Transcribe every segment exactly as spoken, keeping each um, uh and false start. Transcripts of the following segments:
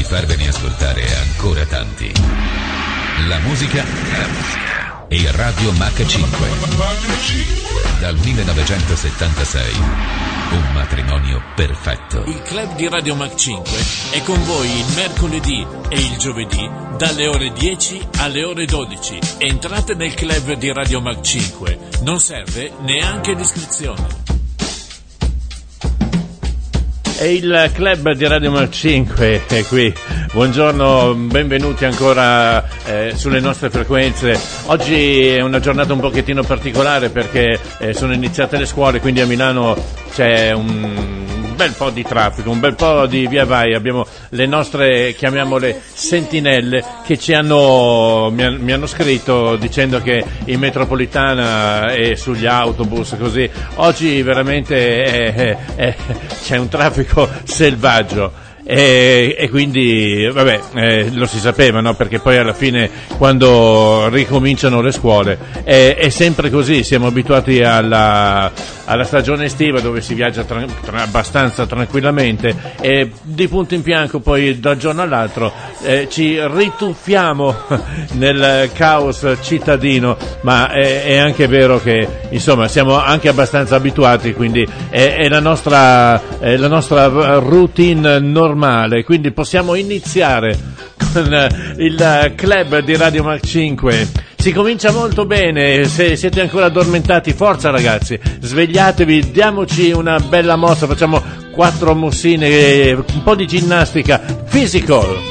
farvene ascoltare ancora tanti. La musica, la musica e Radio Mach cinque. Dal millenovecentosettantasei. Un matrimonio perfetto. Il club di Radio Mach cinque è con voi il mercoledì e il giovedì dalle ore dieci alle ore dodici. Entrate nel club di Radio Mach cinque. Non serve neanche l'iscrizione. E il club di Radio Mach cinque è qui. Buongiorno, benvenuti ancora eh, sulle nostre frequenze. Oggi è una giornata un pochettino particolare perché eh, sono iniziate le scuole, quindi a Milano c'è un bel po' di traffico, un bel po' di via vai. Abbiamo le nostre, chiamiamole, sentinelle che ci hanno mi, mi hanno scritto dicendo che in metropolitana e sugli autobus così oggi veramente è, è, è, c'è un traffico selvaggio. E, e quindi vabbè eh, lo si sapeva, no? Perché poi alla fine quando ricominciano le scuole è, è sempre così, siamo abituati alla, alla stagione estiva dove si viaggia tra, tra, abbastanza tranquillamente e di punto in bianco poi dal giorno all'altro eh, ci rituffiamo nel caos cittadino, ma è, è anche vero che insomma siamo anche abbastanza abituati, quindi è, è la nostra è la nostra routine normale. Quindi possiamo iniziare con il club di Radio Mach cinque. Si comincia molto bene, se siete ancora addormentati, forza ragazzi, svegliatevi, diamoci una bella mossa, facciamo quattro mossine, un po' di ginnastica, physical.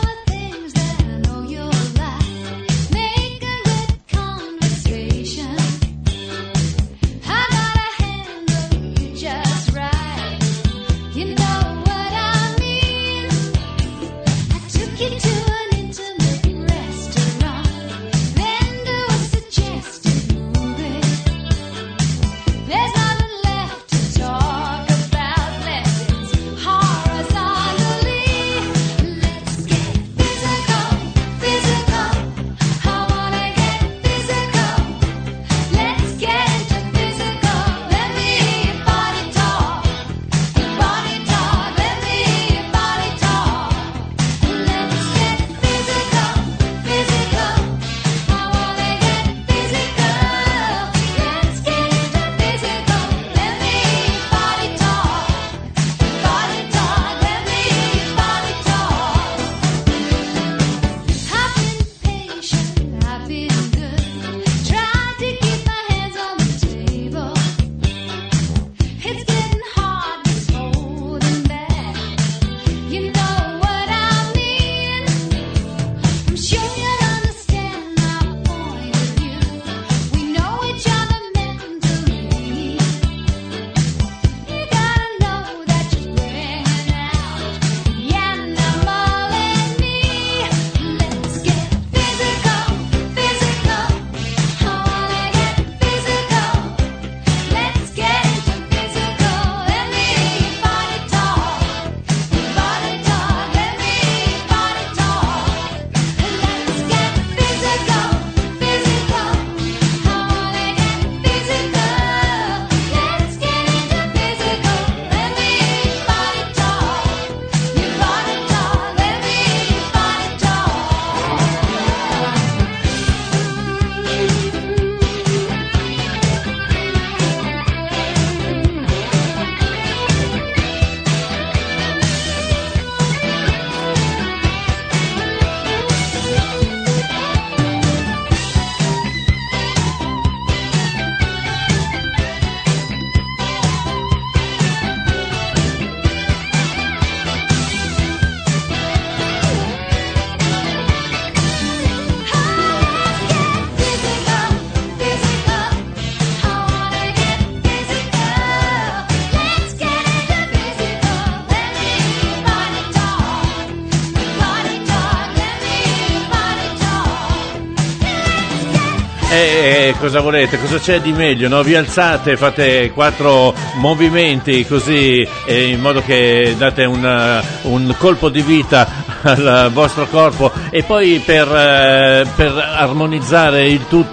E cosa volete? Cosa c'è di meglio? No? Vi alzate, fate quattro movimenti così eh, in modo che date una, un colpo di vita al vostro corpo e poi per, eh, per armonizzare il tutto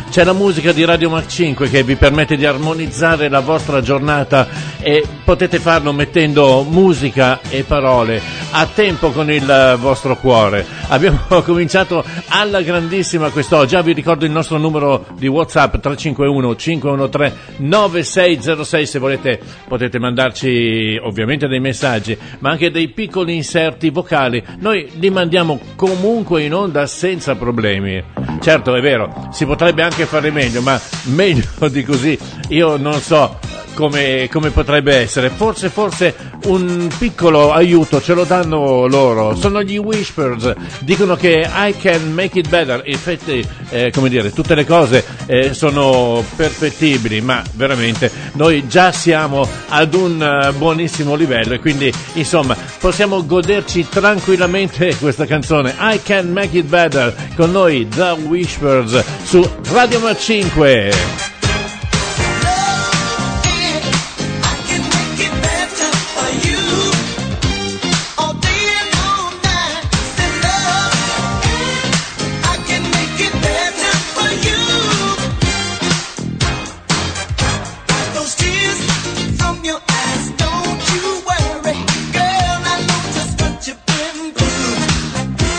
c'è la musica di Radio Mach cinque che vi permette di armonizzare la vostra giornata e potete farlo mettendo musica e parole a tempo con il vostro cuore. Abbiamo cominciato alla grandissima quest'oggi. Già vi ricordo il nostro numero di WhatsApp tre cinque uno cinque uno tre nove sei zero sei, se volete potete mandarci ovviamente dei messaggi, ma anche dei piccoli inserti vocali. Noi li mandiamo comunque in onda senza problemi. Certo, è vero, si potrebbe anche fare meglio, ma meglio di così io non so come, come potrebbe essere. Forse forse un piccolo aiuto ce lo danno loro. Sono gli Whispers, dicono che I can make it better. Infatti, eh, come dire, tutte le cose eh, sono perfettibili, ma veramente noi già siamo ad un uh, buonissimo livello, e quindi insomma possiamo goderci tranquillamente questa canzone I Can Make It Better con noi The Whispers su Radio Mach cinque.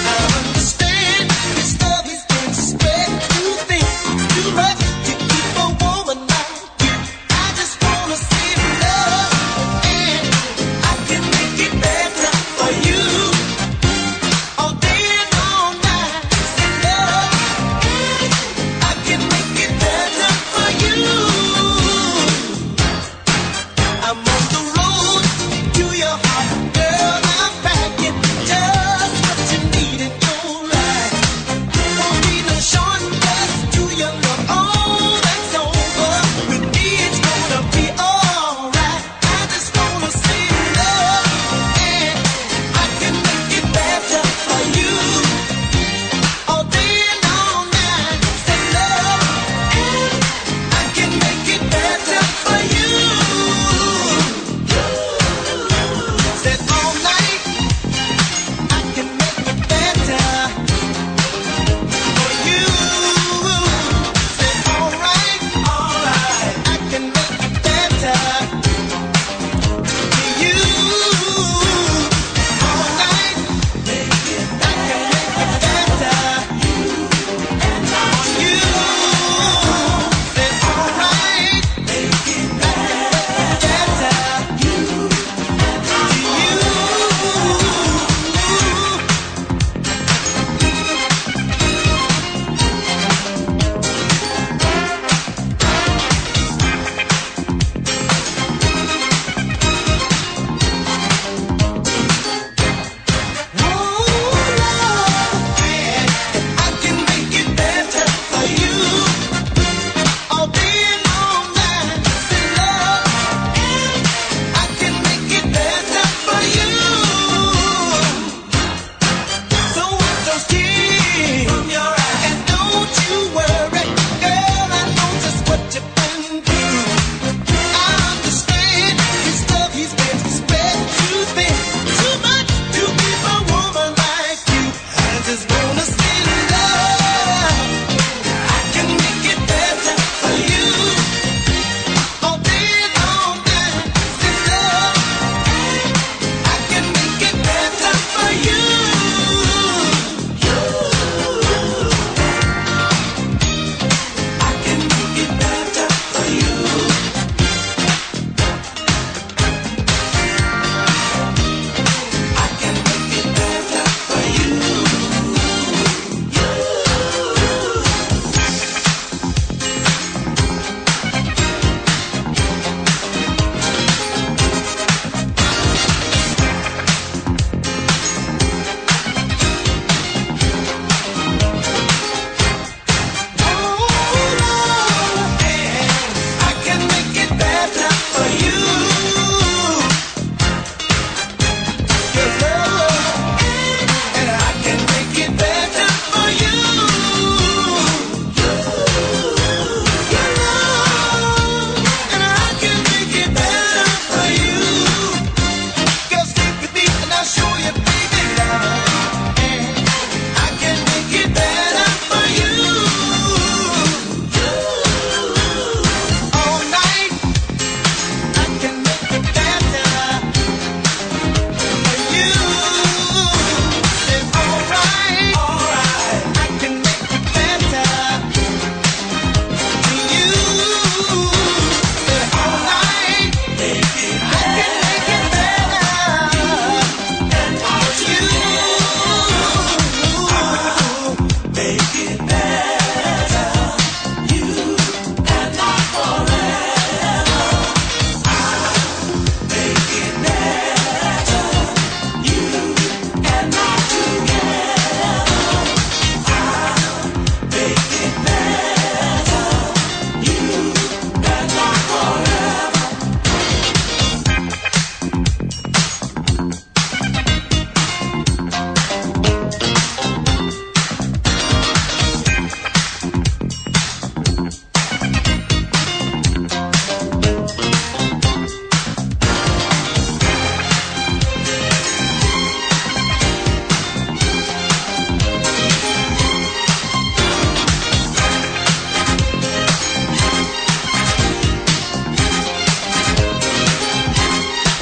Keep on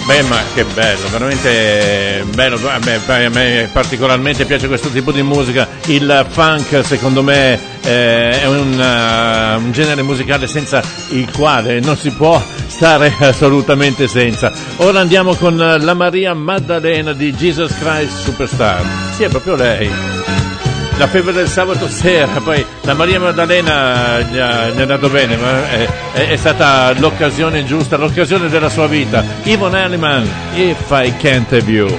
Beh, ma che bello, veramente bello. A me, a me particolarmente piace questo tipo di musica. Il funk, secondo me, eh, è un, uh, un genere musicale senza il quale non si può stare assolutamente senza. Ora andiamo con la Maria Maddalena di Jesus Christ Superstar. Sì, è proprio lei. La febbre del sabato sera, poi la Maria Maddalena gli, ha, gli è andato bene, ma è, è, è stata l'occasione giusta, l'occasione della sua vita. Yvonne Elliman, If I Can't Have You.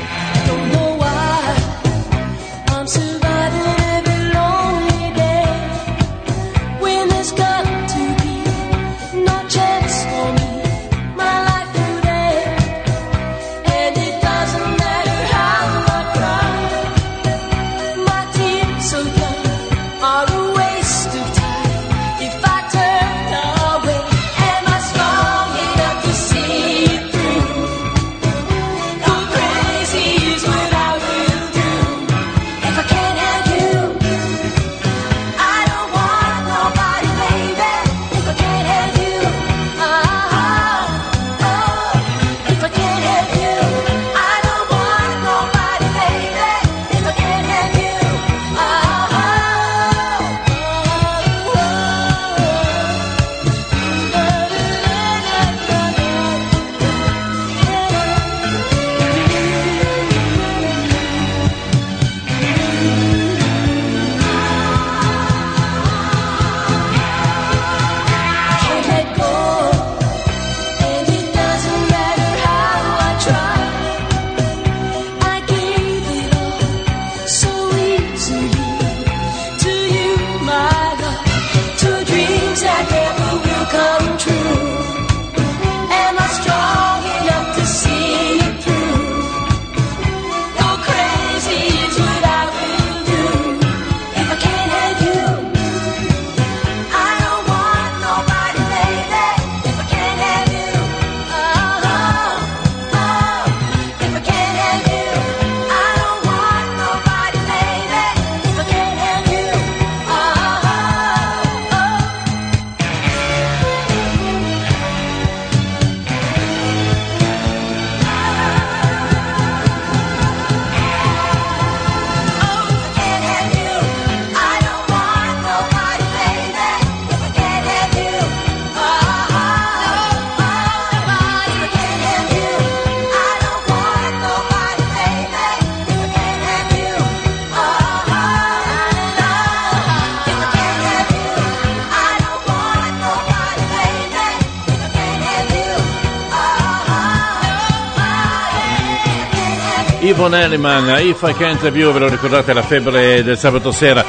Yvonne Elliman, If I Can't Have You, ve lo ricordate, la febbre del sabato sera,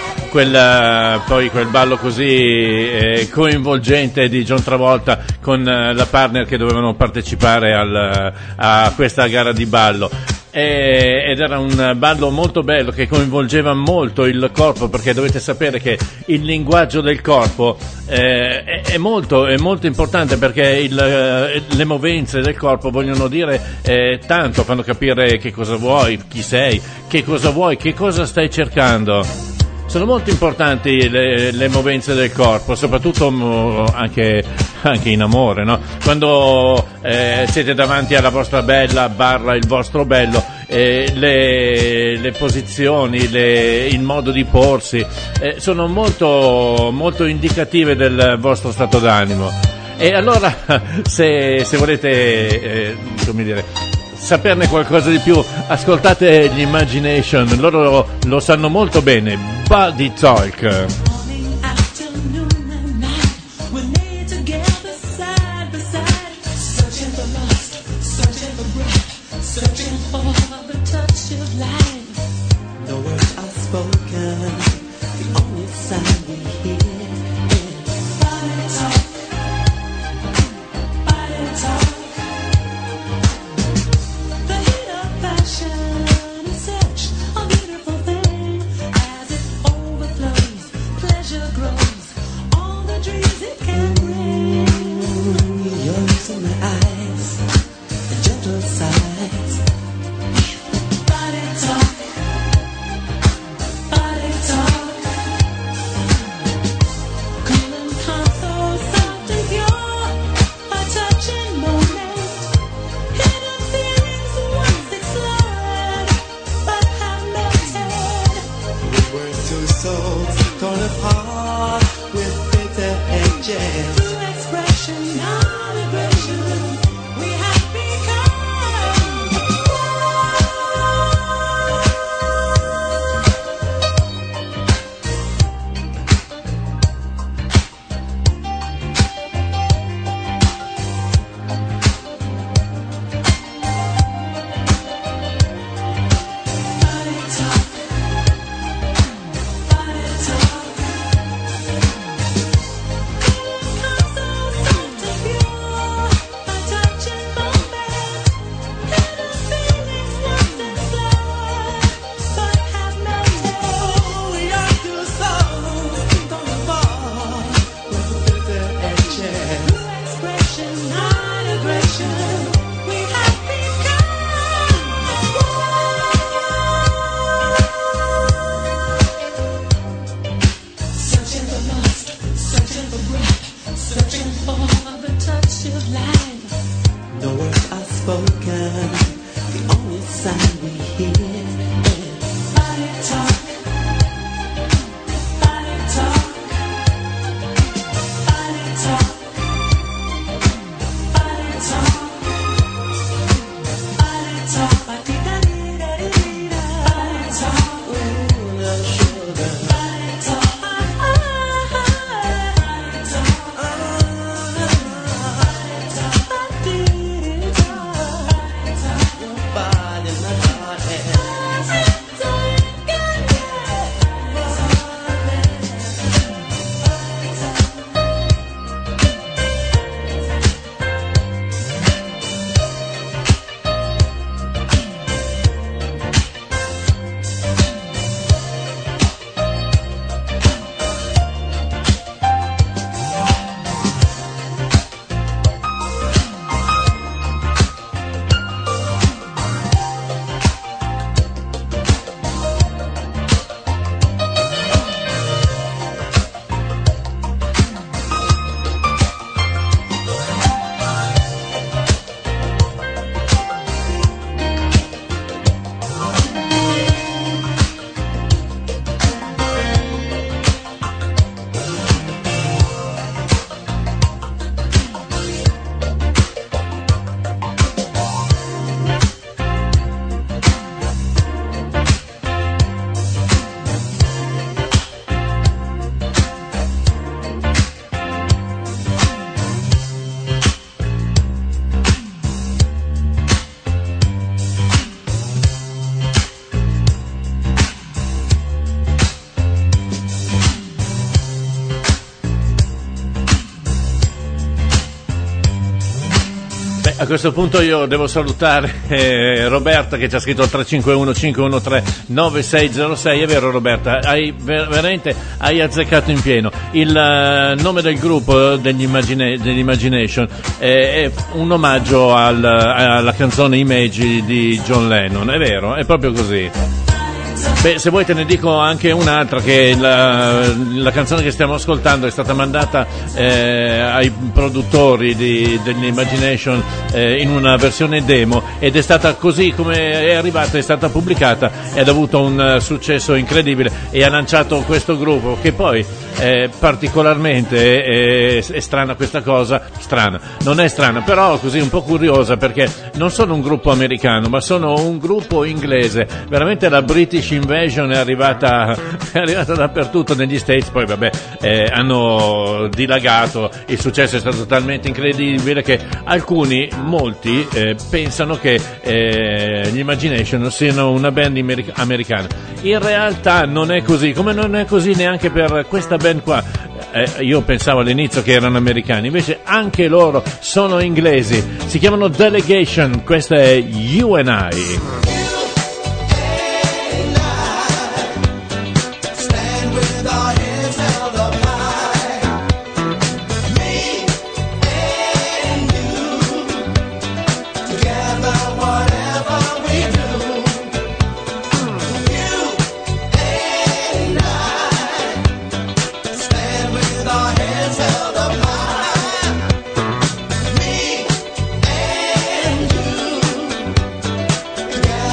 quel, poi quel ballo così eh, coinvolgente di John Travolta con eh, la partner che dovevano partecipare al, a questa gara di ballo. E, ed era un ballo molto bello che coinvolgeva molto il corpo, perché dovete sapere che il linguaggio del corpo eh, è, è molto è molto importante, perché il, eh, le movenze del corpo vogliono dire eh, tanto, fanno capire che cosa vuoi, chi sei, che cosa vuoi, che cosa stai cercando. Sono molto importanti le, le movenze del corpo, soprattutto mh, anche, anche in amore, no? Quando eh, siete davanti alla vostra bella barra il vostro bello, eh, le, le posizioni, le, il modo di porsi eh, sono molto, molto indicative del vostro stato d'animo. E allora se, se volete eh, come dire, saperne qualcosa di più, ascoltate gli Imagination, loro lo sanno molto bene. Body Talk. Such a beautiful thing as it overflows. souls torn apart with bitter edges. True expression, not aggression. We have become A questo punto io devo salutare eh, Roberta che ci ha scritto al tre cinque uno cinque uno tre nove sei zero sei. È vero Roberta, hai ver- veramente hai azzeccato in pieno. Il uh, nome del gruppo degli, Immagina- degli Imagination eh, è un omaggio al, alla canzone Imagine di John Lennon, è vero, è proprio così. Beh, se vuoi te ne dico anche un'altra, che la, la canzone che stiamo ascoltando è stata mandata eh, ai produttori di, degli Imagination eh, in una versione demo, ed è stata così come è arrivata, è stata pubblicata ed ha avuto un uh, successo incredibile e ha lanciato questo gruppo che poi eh, particolarmente è, è, è strana questa cosa, strana, non è strana, però così un po' curiosa, perché non sono un gruppo americano ma sono un gruppo inglese. Veramente la British Invasion è arrivata, è arrivata dappertutto negli States, poi vabbè eh, hanno dilagato, il successo è stato talmente incredibile che alcuni, molti eh, pensano che eh, gli Imagination siano una band imeric- americana. In realtà non è così, come non è così neanche per questa band qua. Eh, io pensavo all'inizio che erano americani, invece anche loro sono inglesi, si chiamano Delegation, questa è You and I. Yeah.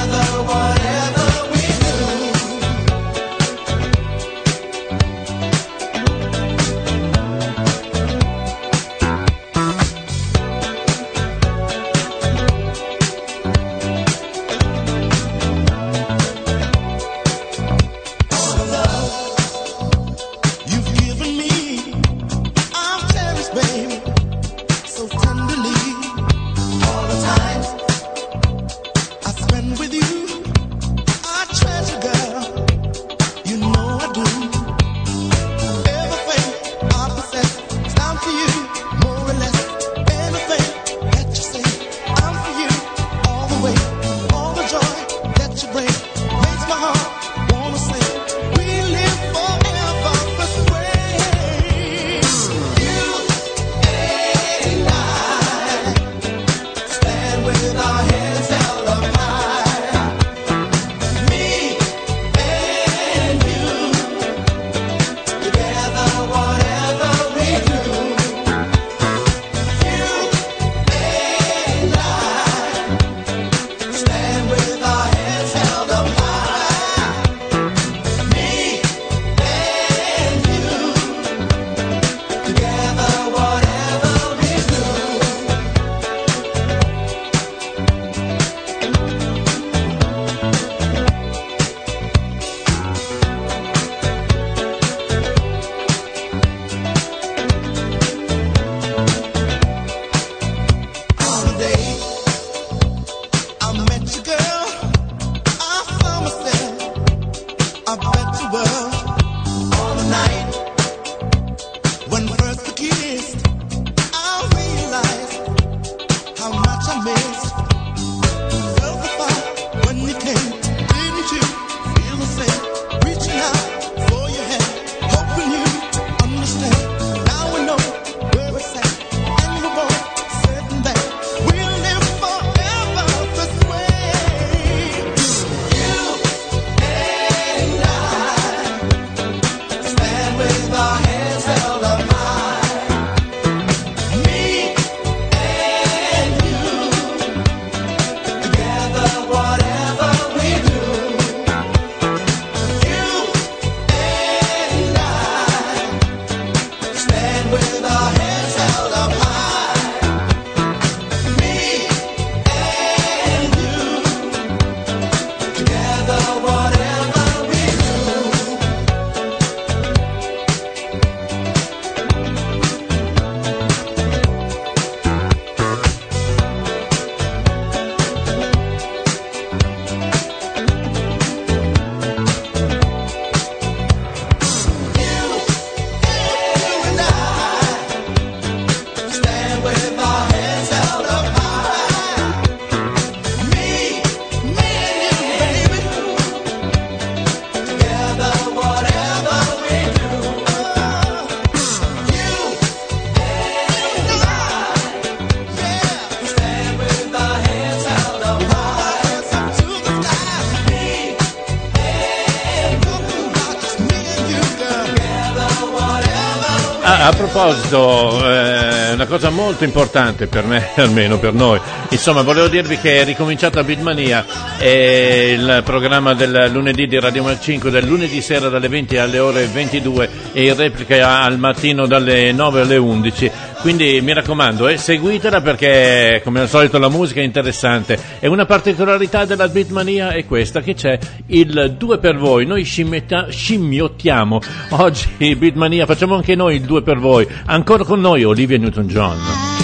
A proposito, eh, una cosa molto importante per me, almeno per noi, insomma, volevo dirvi che è ricominciata Beatmania, è il programma del lunedì di Radio Mac cinque, del lunedì sera dalle venti alle ore ventidue e in replica al mattino dalle nove alle undici. Quindi mi raccomando, eh, seguitela perché come al solito la musica è interessante. E una particolarità della Beatmania è questa, che c'è il due per voi. Noi scimmietta- scimmiottiamo oggi Beatmania, facciamo anche noi il due per voi. Ancora con noi Olivia Newton-John.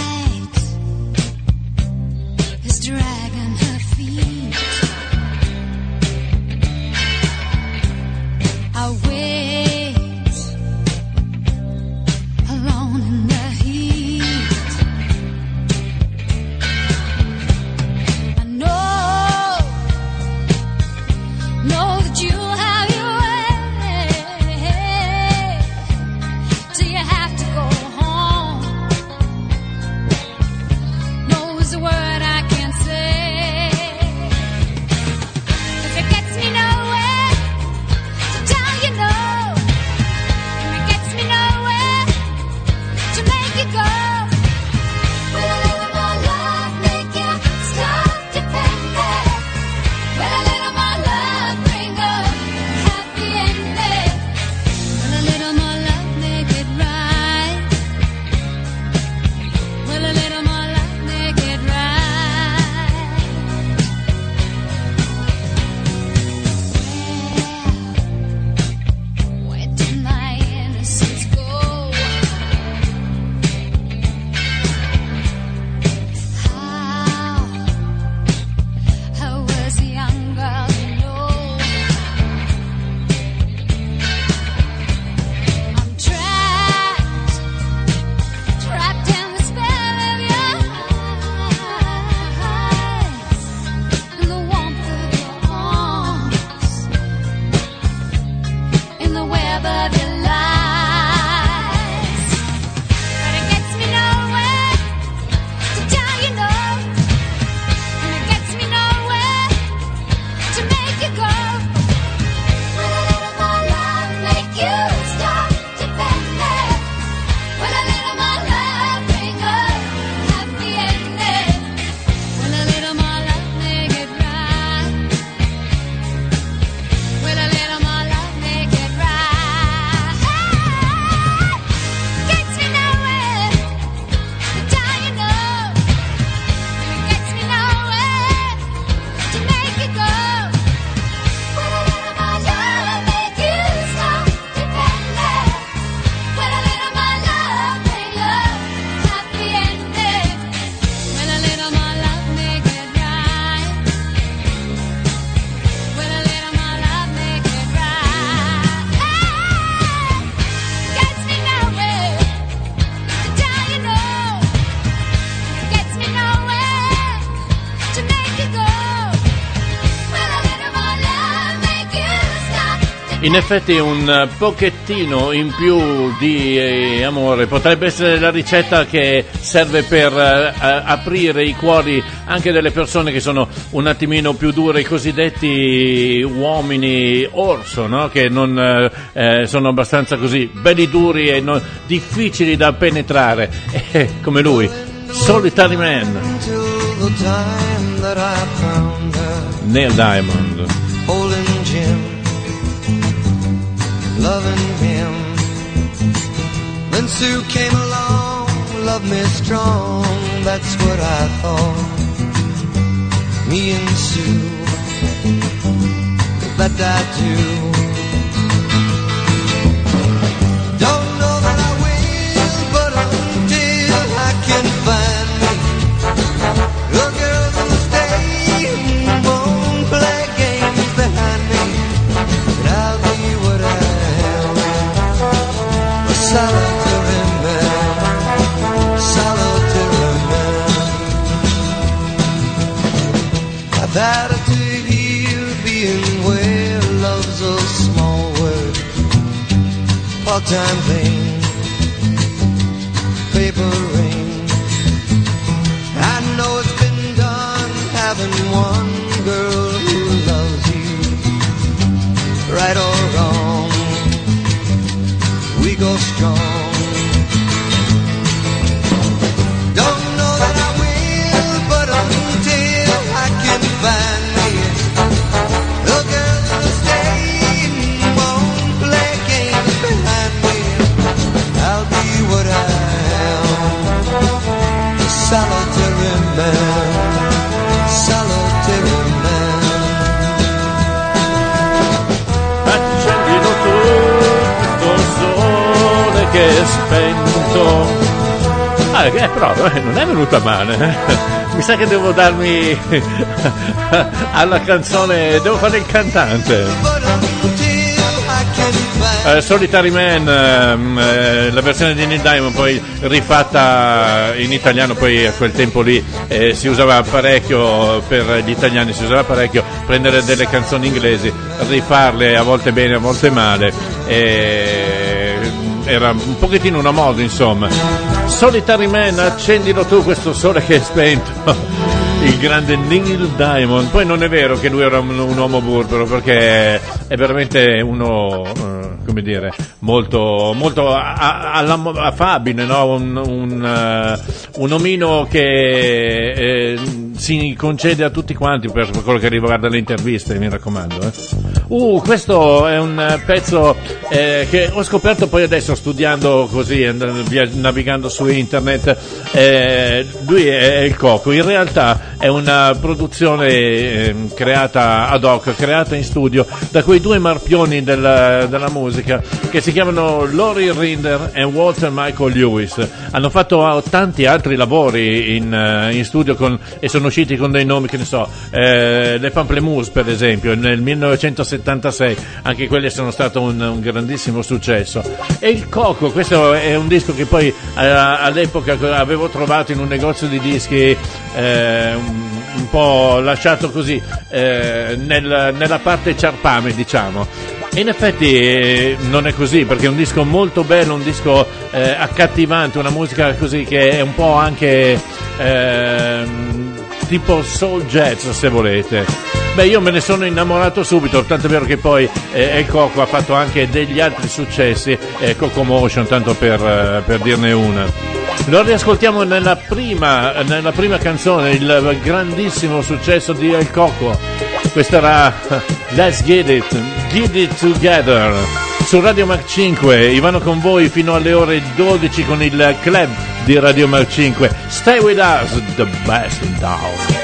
In effetti un pochettino in più di eh, amore potrebbe essere la ricetta che serve per eh, aprire i cuori anche delle persone che sono un attimino più dure, i cosiddetti uomini orso, no? Che non eh, sono abbastanza così belli duri e non, difficili da penetrare, eh, come lui, Solitary Man, Neil Diamond. Loving him. Then Sue came along, loved me strong, that's what I thought. Me and Sue, that I do. Don't know that I will, but until I can find me a girl who'll stay and won't play games behind me, and I'll be what I solitary man, solitary man. I've had it to hear being where love's a small word, part-time thing, paper ring. I know it's been done having one girl who loves you, right or wrong. We go strong. che è spento. Ah, eh, però eh, non è venuta male. eh. Mi sa che devo darmi alla canzone, devo fare il cantante. But until I can find Eh, Solitary Man, ehm, eh, la versione di Neil Diamond poi rifatta in italiano, poi a quel tempo lì eh, si usava parecchio, per gli italiani si usava parecchio prendere delle canzoni inglesi, rifarle a volte bene, a volte male, e era un pochettino una moda, insomma. Solitary Man, accendilo tu questo sole che è spento. Il grande Neil Diamond. Poi non è vero che lui era un, un uomo burbero, perché è veramente uno, eh, come dire, molto, molto a- a- alla- affabile, no? un, un, uh, un omino che eh, si concede a tutti quanti per quello che riguarda le interviste, mi raccomando. Eh. Uh, questo è un pezzo eh, che ho scoperto poi adesso studiando così, andando via, navigando su internet. Eh, lui è, è il Coco, in realtà è una produzione eh, creata ad hoc, creata in studio da quei due marpioni della, della musica che si chiamano Lori Rinder e Walter Michael Lewis. Hanno fatto tanti altri lavori in, uh, in studio con, e sono usciti con dei nomi, che ne so, eh, le Pamplemousse per esempio nel millenovecentosettantasei, anche quelli sono stato un, un grandissimo successo. E il Coco, questo è un disco che poi eh, all'epoca avevo trovato in un negozio di dischi eh, un, un po' lasciato così eh, nel, nella parte ciarpame, diciamo. E in effetti eh, non è così, perché è un disco molto bello, un disco eh, accattivante, una musica così che è un po' anche eh, tipo soul jazz, se volete. Beh, io me ne sono innamorato subito, tanto è vero che poi eh, il Coco ha fatto anche degli altri successi, eh, Coco Motion, tanto per, eh, per dirne una. Lo riascoltiamo nella prima, nella prima canzone, il grandissimo successo di El Coco. Questa era Let's Get It, Get It Together. Su Radio Mac cinque, Ivano con voi fino alle ore dodici con il club di Radio Mac cinque. Stay with us, the best in town.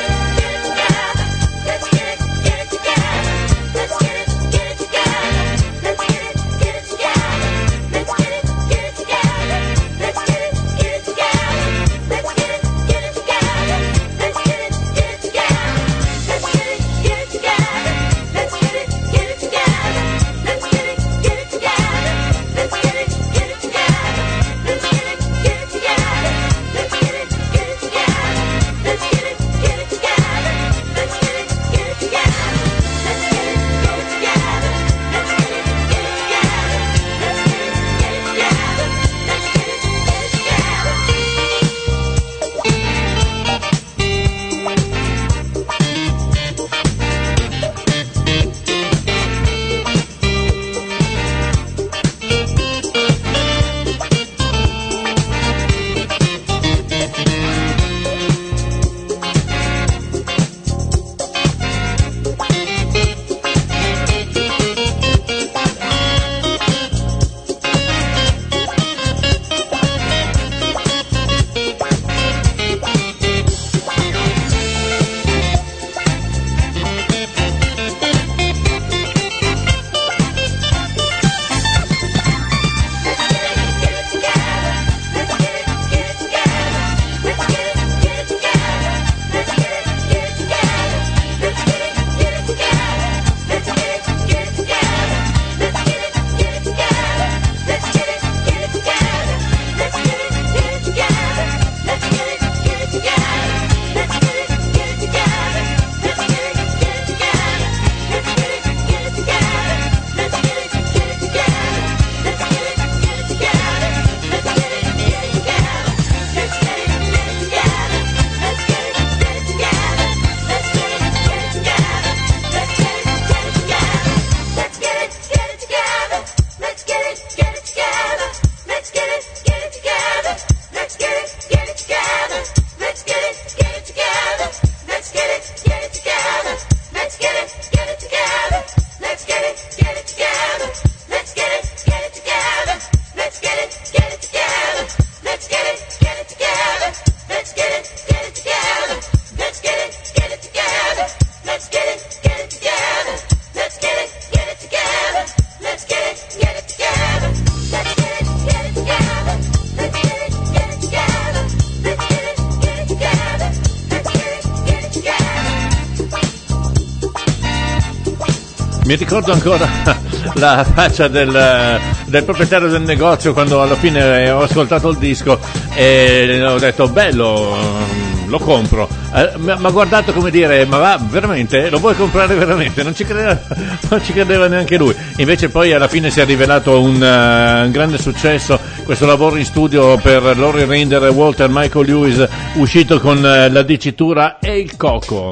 Mi ricordo ancora la faccia del, del proprietario del negozio quando alla fine ho ascoltato il disco e ho detto bello, lo compro. Eh, mi ha guardato come dire, ma va veramente? Lo vuoi comprare veramente? Non ci credeva, non ci credeva neanche lui. Invece poi alla fine si è rivelato un, uh, un grande successo questo lavoro in studio per Lori Rinder e Walter Michael Lewis, uscito con uh, la dicitura e il coco.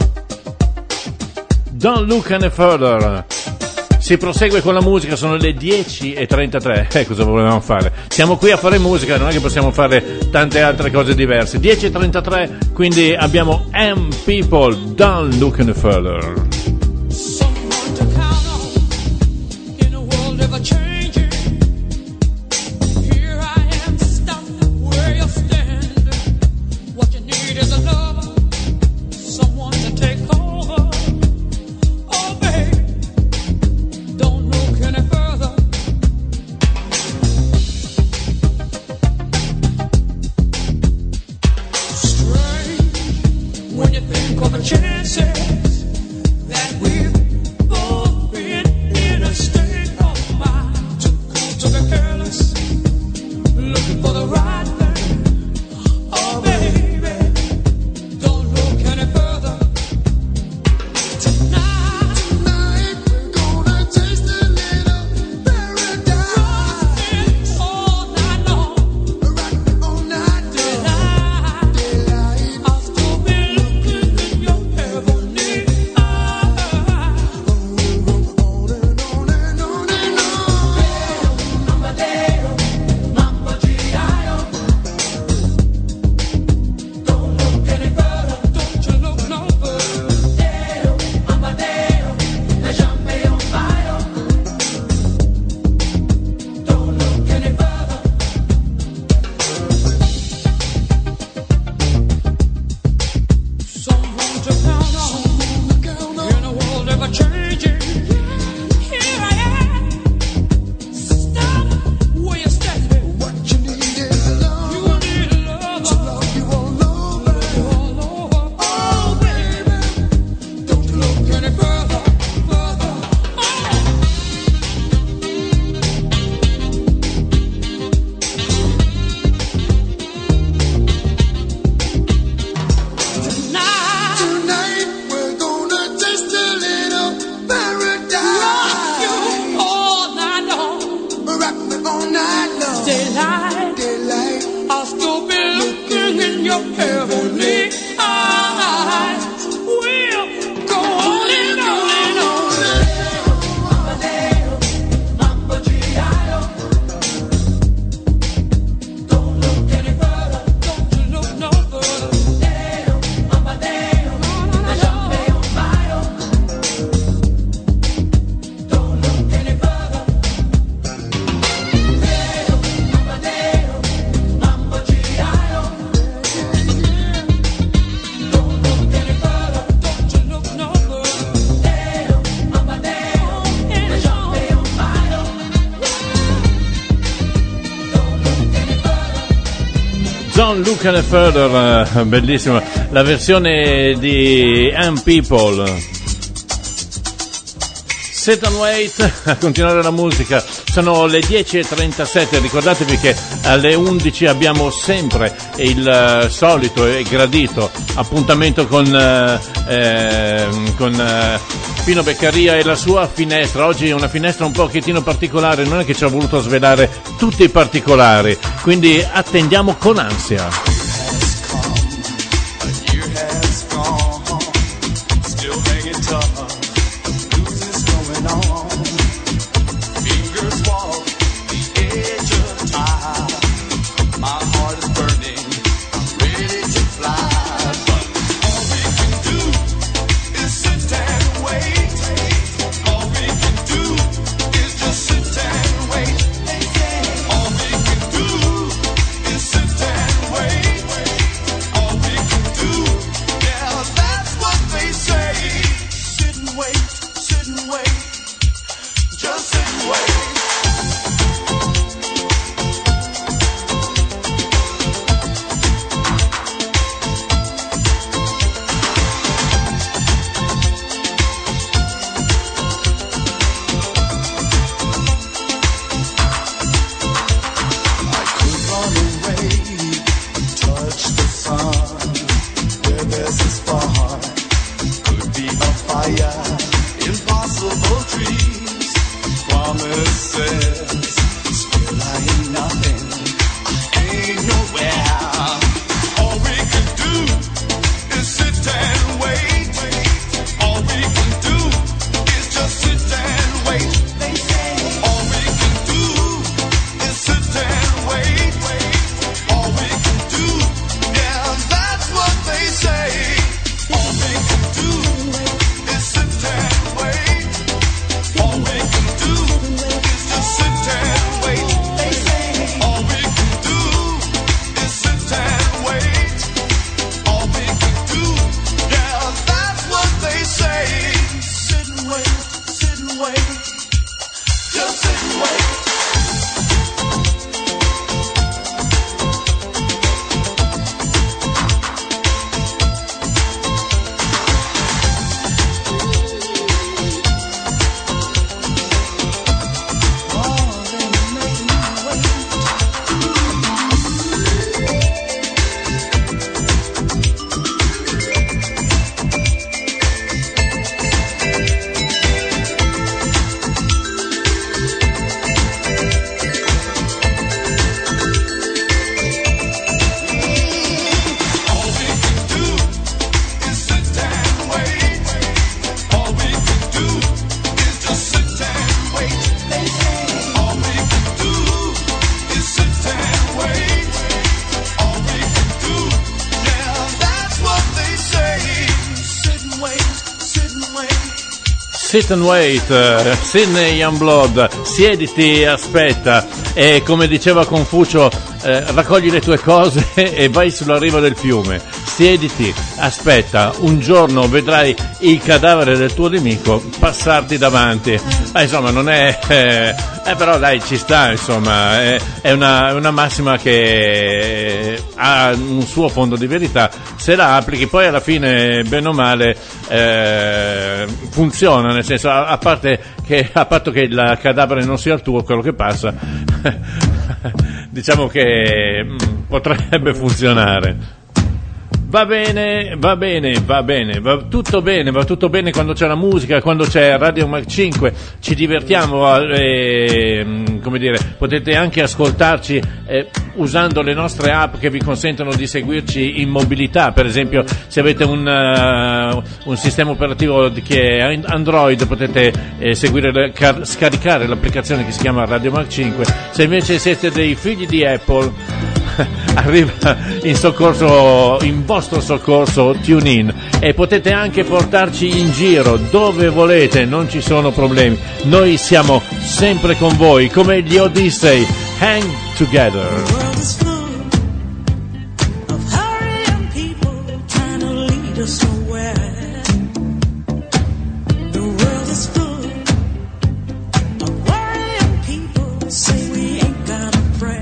Don't Look Any Further. Si prosegue con la musica, sono le dieci e trentatré. Eh, cosa volevamo fare? Siamo qui a fare musica, non è che possiamo fare tante altre cose diverse. dieci e trentatré, quindi abbiamo M People, Don't Look Any Further. Someone to count on in a world ever changing. Here I am, stuck where you stand. What you need is a lover, someone to take over. Oh, babe, don't look any further. Strange when you think of the chances that we've both been in a state of mind. Too cool to be careless, looking for the right thing. Oh, baby, don't look any further. Tonight, tonight we're gonna taste a little paradise. All night long, right all night daylight, daylight. I'll still be looking in your heavenly eyes. On and on and on and on. Amadeo, Mamma G.I.O. Don't look any further, don't you look no further. Deo, Amadeo, lasciami un paio. Don't look any further. Someone to count on in a world ever changing. Here I am, stop where you're standing. What you need is love. You need a lover to love you all over, all over. Oh, baby, don't look any further, further. Oh. Tonight, tonight we're gonna taste a little paradise. Rock you all night long, rock me all night long. Daylight, daylight. I'll still be looking in your heavenly eyes. We'll go on and on and on. Amadeo, Mamma G.I.O. Don't look any further, don't you look no further. Deo, Amadeo, lasciami un paio. Don't look any further. Deo, Amadeo, Mamma G.I.O. Don't look any further, don't you look no further. Deo, Amadeo, lasciami un paio. Don't look any further. Don't Look Any Further, eh, bellissima la versione di M People. Sit and wait, a continuare la musica, sono le dieci e trentasette, ricordatevi che alle undici abbiamo sempre il eh, solito e gradito appuntamento con, eh, eh, con eh, Pino Beccaria e la sua finestra. Oggi è una finestra un pochettino particolare, non è che ci ha voluto svelare tutti i particolari, quindi attendiamo con ansia. A year has gone, still hanging tough. Who's going on? Fingers walk the edge of time. My heart is burning, I'm ready to fly. But all we can do is sit and wait. All we can do is just sit and wait. All we can do is sit and wait. All we can do, yeah, that's what they say. Sitting Sit and Wait, uh, Sydney Youngblood, siediti, aspetta, e come diceva Confucio, eh, raccogli le tue cose e vai sulla riva del fiume, siediti, aspetta, un giorno vedrai il cadavere del tuo nemico passarti davanti. Ma insomma non è, eh, eh, però dai, ci sta, insomma, è, è una, una massima che ha un suo fondo di verità, se la applichi poi alla fine bene o male eh, funziona, nel senso, a, a parte che a patto che il cadavere non sia il tuo, quello che passa diciamo che mh, potrebbe funzionare. Va bene, va bene, va bene, va tutto bene, va tutto bene quando c'è la musica, quando c'è Radio Mac cinque, ci divertiamo, eh, come dire, potete anche ascoltarci eh, usando le nostre app che vi consentono di seguirci in mobilità, per esempio se avete un, uh, un sistema operativo che è Android potete eh, seguire, car- scaricare l'applicazione che si chiama Radio Mac cinque, se invece siete dei figli di Apple arriva in soccorso, in vostro soccorso TuneIn, e potete anche portarci in giro dove volete, non ci sono problemi, noi siamo sempre con voi come gli Odyssey. Hang together. The world is full of hurrying people trying to lead us nowhere. The world is full of worrying people say we ain't got a friend.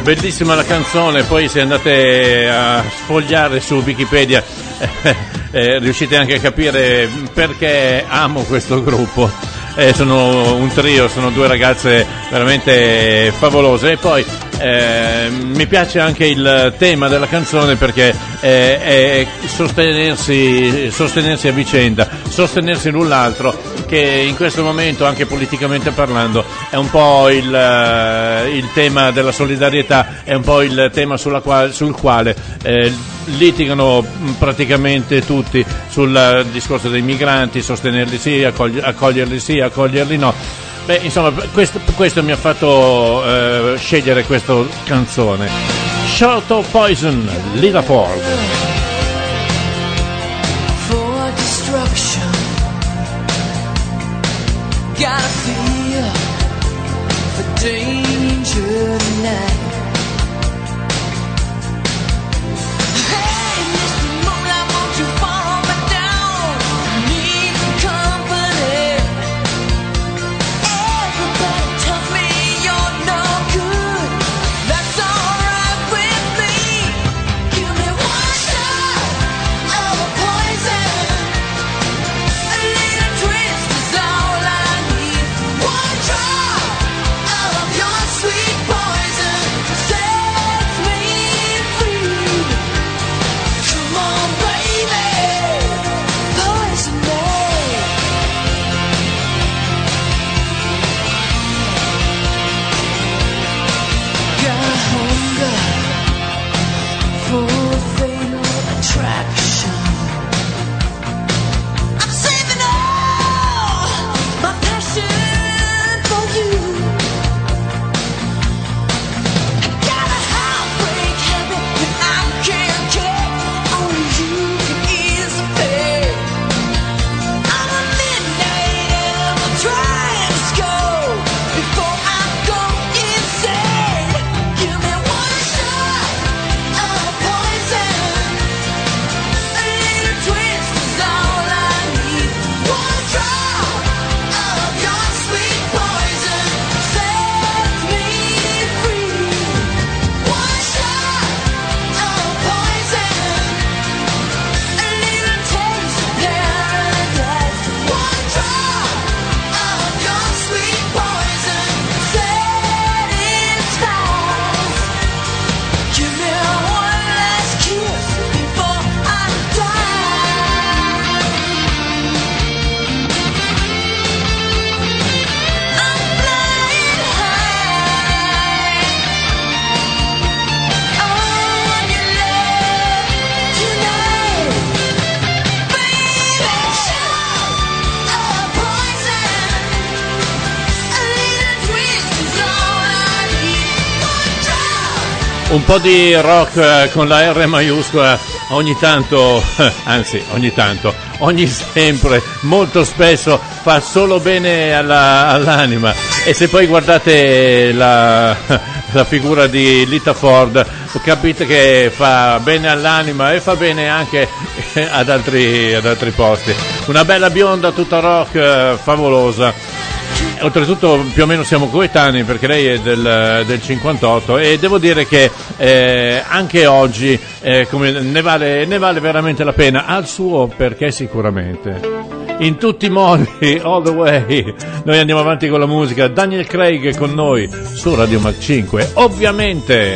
bellissima la canzone, poi se andate a sfogliare su Wikipedia eh, eh, riuscite anche a capire perché amo questo gruppo. Eh, sono un trio, sono due ragazze veramente favolose, e poi eh, mi piace anche il tema della canzone perché eh, è sostenersi, sostenersi a vicenda, sostenersi l'un l'altro, che in questo momento, anche politicamente parlando, è un po' il, uh, il tema della solidarietà, è un po' il tema sulla quale, sul quale eh, litigano praticamente tutti sul discorso dei migranti, sostenerli sì, accogli- accoglierli sì, accoglierli no. Beh, insomma, questo, questo mi ha fatto eh, scegliere questa canzone. Short of Poison, Lita Ford. For destruction, gotta feel the danger tonight. Hey, Mister Moonlight, won't you follow me down? Need some company. Everybody tells me you're no good. That's alright with me. Give me one shot of a poison. A little twist is all I need. One drop of your sweet poison sets me free. Come on, baby, poison me. Got hunger for a fatal attraction. I'm saving all my passion for you. I got a heartbreak habit that I can't kick. Only you can ease the pain. I'm a midnight and I'm trying to go before I go insane. Give me one shot of poison. A little twist is all I need. One drop of your sweet poison sets me free. One shot of poison. A little taste of paradise. One drop of your sweet poison set it fast. Give me one last kiss before I die. I'm flying high on your love tonight, baby. Shot of poison, a little twist is all I need. One drop. Un po' di rock eh, con la R maiuscola ogni tanto, anzi ogni tanto, ogni sempre, molto spesso fa solo bene alla- all'anima. E se poi guardate la, la figura di Lita Ford, capite che fa bene all'anima e fa bene anche eh, ad altri, ad altri posti. Una bella bionda tutta rock, eh, favolosa. Oltretutto più o meno siamo coetanei perché lei è del, del cinquantotto, e devo dire che eh, anche oggi eh, come ne, vale, ne vale veramente la pena, al suo perché sicuramente. In tutti i modi, all the way. Noi andiamo avanti con la musica. Daniel Craig con noi su Radio Mac cinque, ovviamente.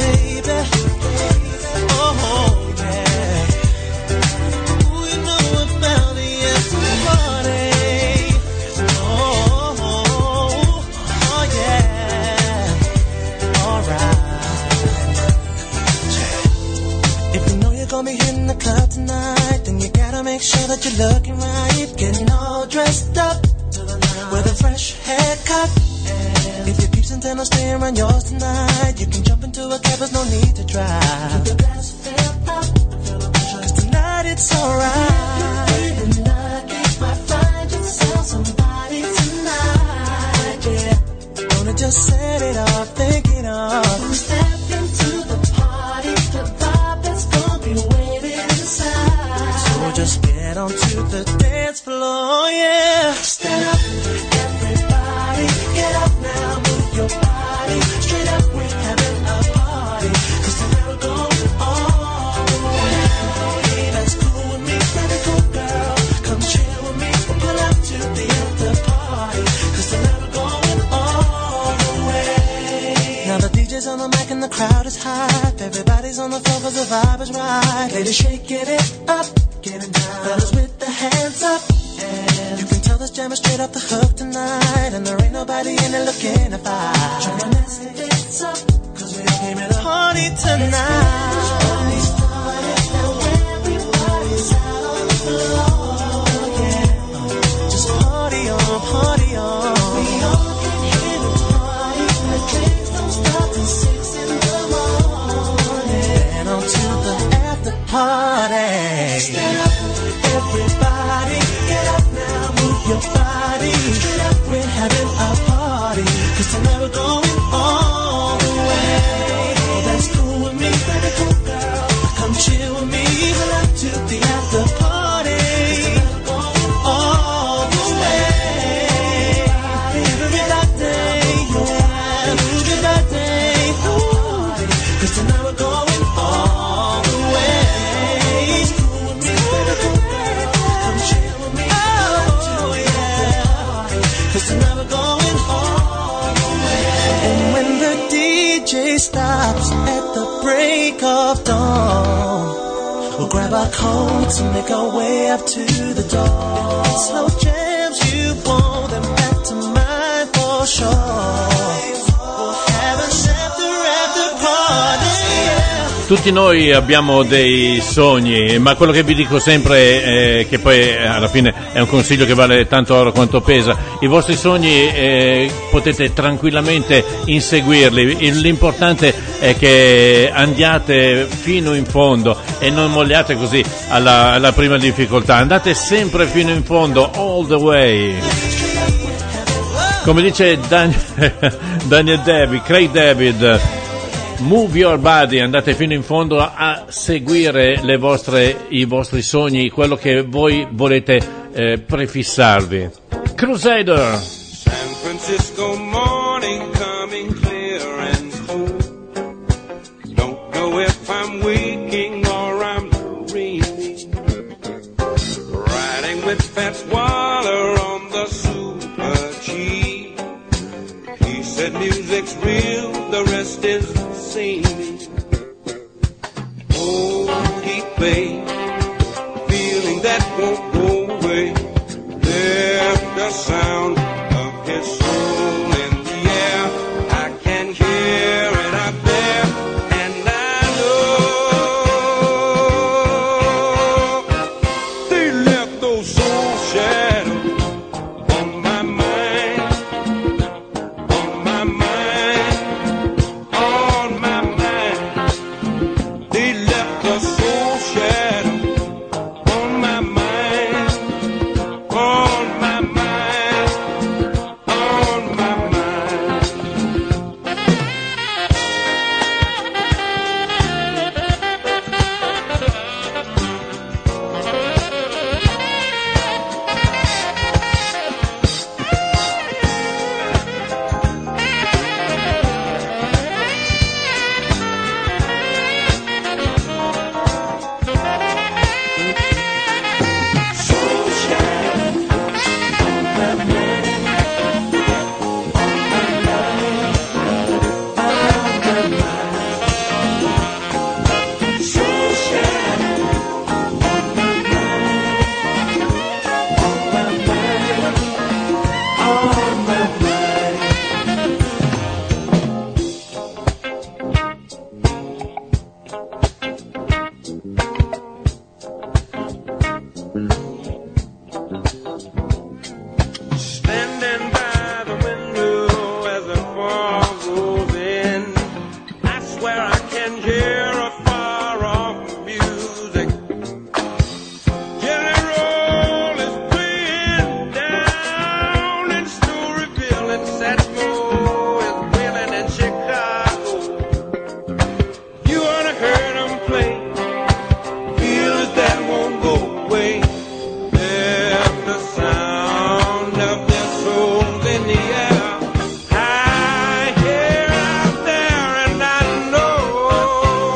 Make sure that you're looking right, getting all dressed up with a fresh haircut. If your peeps intend on staying around yours tonight, you can jump into a cab, there's no need to drive. Keep your glass filled up, cause tonight it's alright. If you're feeling lucky, might find yourself somebody tonight, yeah. Gonna just set it off, thinking of step into the party, the vibe that's gonna be waiting inside. So just get onto the dance floor, yeah. Stand up, everybody, get up now, move your body. Straight up, we're having a party. is hype. Everybody's on the floor 'cause the vibe is right. Ladies shaking it up, getting down. Fellas with their hands up. And you can tell this jam is straight off the hook tonight. And there ain't nobody in it looking to fight. Trying to mess this up, 'cause we all came here to party tonight. Party started, now everybody's out on the floor, yeah. Just party on, party on. We all came here to party. The drinks don't stop till six in the morning. And on to the after party. Stand up, everybody, get up now, move your body. Straight up, we're having a party, 'cause tonight we're going all the way. Oh, that's cool with me, baby, cool girl. Come chill with me, we'll up to the after party. 'Cause tonight we're going all the way. Everybody, yeah, move your body, ooh, 'cause tonight we're going all the way. It's cool with me, baby, cool girl. Come chill with me, oh yeah, 'cause tonight we're going all the way. And when the D J stops at the break of dawn, we'll grab our coats and make our way up to the door. Slow jams you want, them back to mine for sure. We'll have an after after party, yeah. Tutti noi abbiamo dei sogni, ma quello che vi dico sempre è che poi eh, alla fine è un consiglio che vale tanto oro quanto pesa. I vostri sogni eh, potete tranquillamente inseguirli, l'importante è che andiate fino in fondo e non molliate così alla, alla prima difficoltà, andate sempre fino in fondo, all the way. Come dice Daniel, Daniel David, Craig David, move your body, andate fino in fondo a seguire le vostre, i vostri sogni, quello che voi volete eh, prefissarvi. Crusader. San Francisco morning coming clear and cold. Don't know if I'm waking or I'm dreaming. Riding with Fats Waller on the Super G. He said music's real, the rest is seeming. Oh, keep faith, feeling that won't go away. There's the sound of his soul in the air. I can hear it out there, and I know they left those soul shadows on my mind, on my mind, on my mind. They left the soul shadow on my mind, on my mind, on my mind. Soul shadow on my mind, on my mind. Soul shadow on my mind, on my mind, on my mind. Standing by the window as the fall goes in, I swear I can hear a far off music. Jelly Roll is playing down in Storyville, and Satchmo is wheeling in Chicago. You ought to heard 'em play, feels that won't go away. There's the sound of their souls in the air. I hear out there, and I know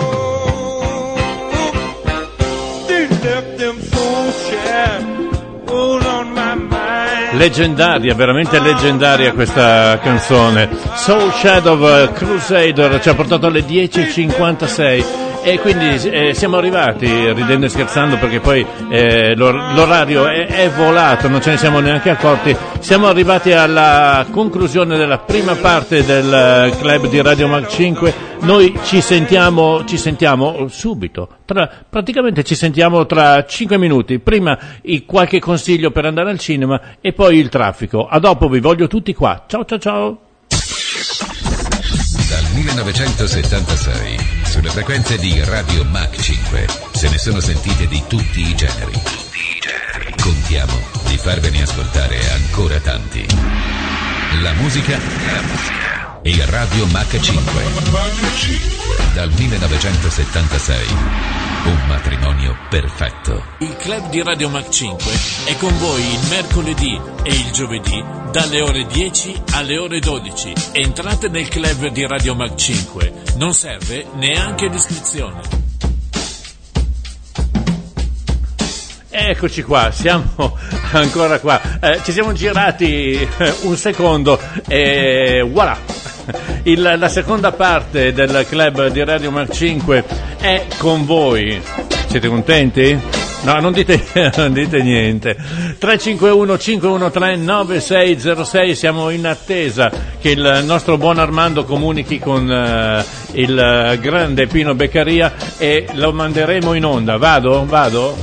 they left them soul shadows on my mind. Leggendaria, veramente leggendaria questa canzone. Soul Shadow Crusader ci ha portato alle dieci e cinquantasei e quindi eh, siamo arrivati, ridendo e scherzando perché poi eh, l'or- l'orario è, è volato, non ce ne siamo neanche accorti. Siamo arrivati alla conclusione della prima parte del uh, club di Radio Mag cinque. Noi ci sentiamo, ci sentiamo subito, tra, praticamente ci sentiamo tra cinque minuti. Prima i, qualche consiglio per andare al cinema e poi il traffico. A dopo, vi voglio tutti qua. Ciao ciao ciao. Dal millenovecentosettantasei, sulle frequenze di Radio Mag cinque, se ne sono sentite di tutti i generi. Tutti i generi. Contiamo di farvene ascoltare ancora tanti. La musica, la musica e Radio Mag cinque. Dal millenovecentosettantasei, un matrimonio perfetto. Il club di Radio Mag cinque è con voi il mercoledì e il giovedì dalle ore dieci alle ore dodici. Entrate nel club di Radio Mag cinque, non serve neanche l'iscrizione. Eccoci qua, siamo ancora qua. Eh, ci siamo girati un secondo e voilà. Il, la seconda parte del club di Radio Mag cinque è con voi. Siete contenti? No, non dite, non dite niente. tre cinque uno cinque uno tre nove sei zero sei, siamo in attesa che il nostro buon Armando comunichi con uh, il grande Pino Beccaria e lo manderemo in onda. Vado? Vado?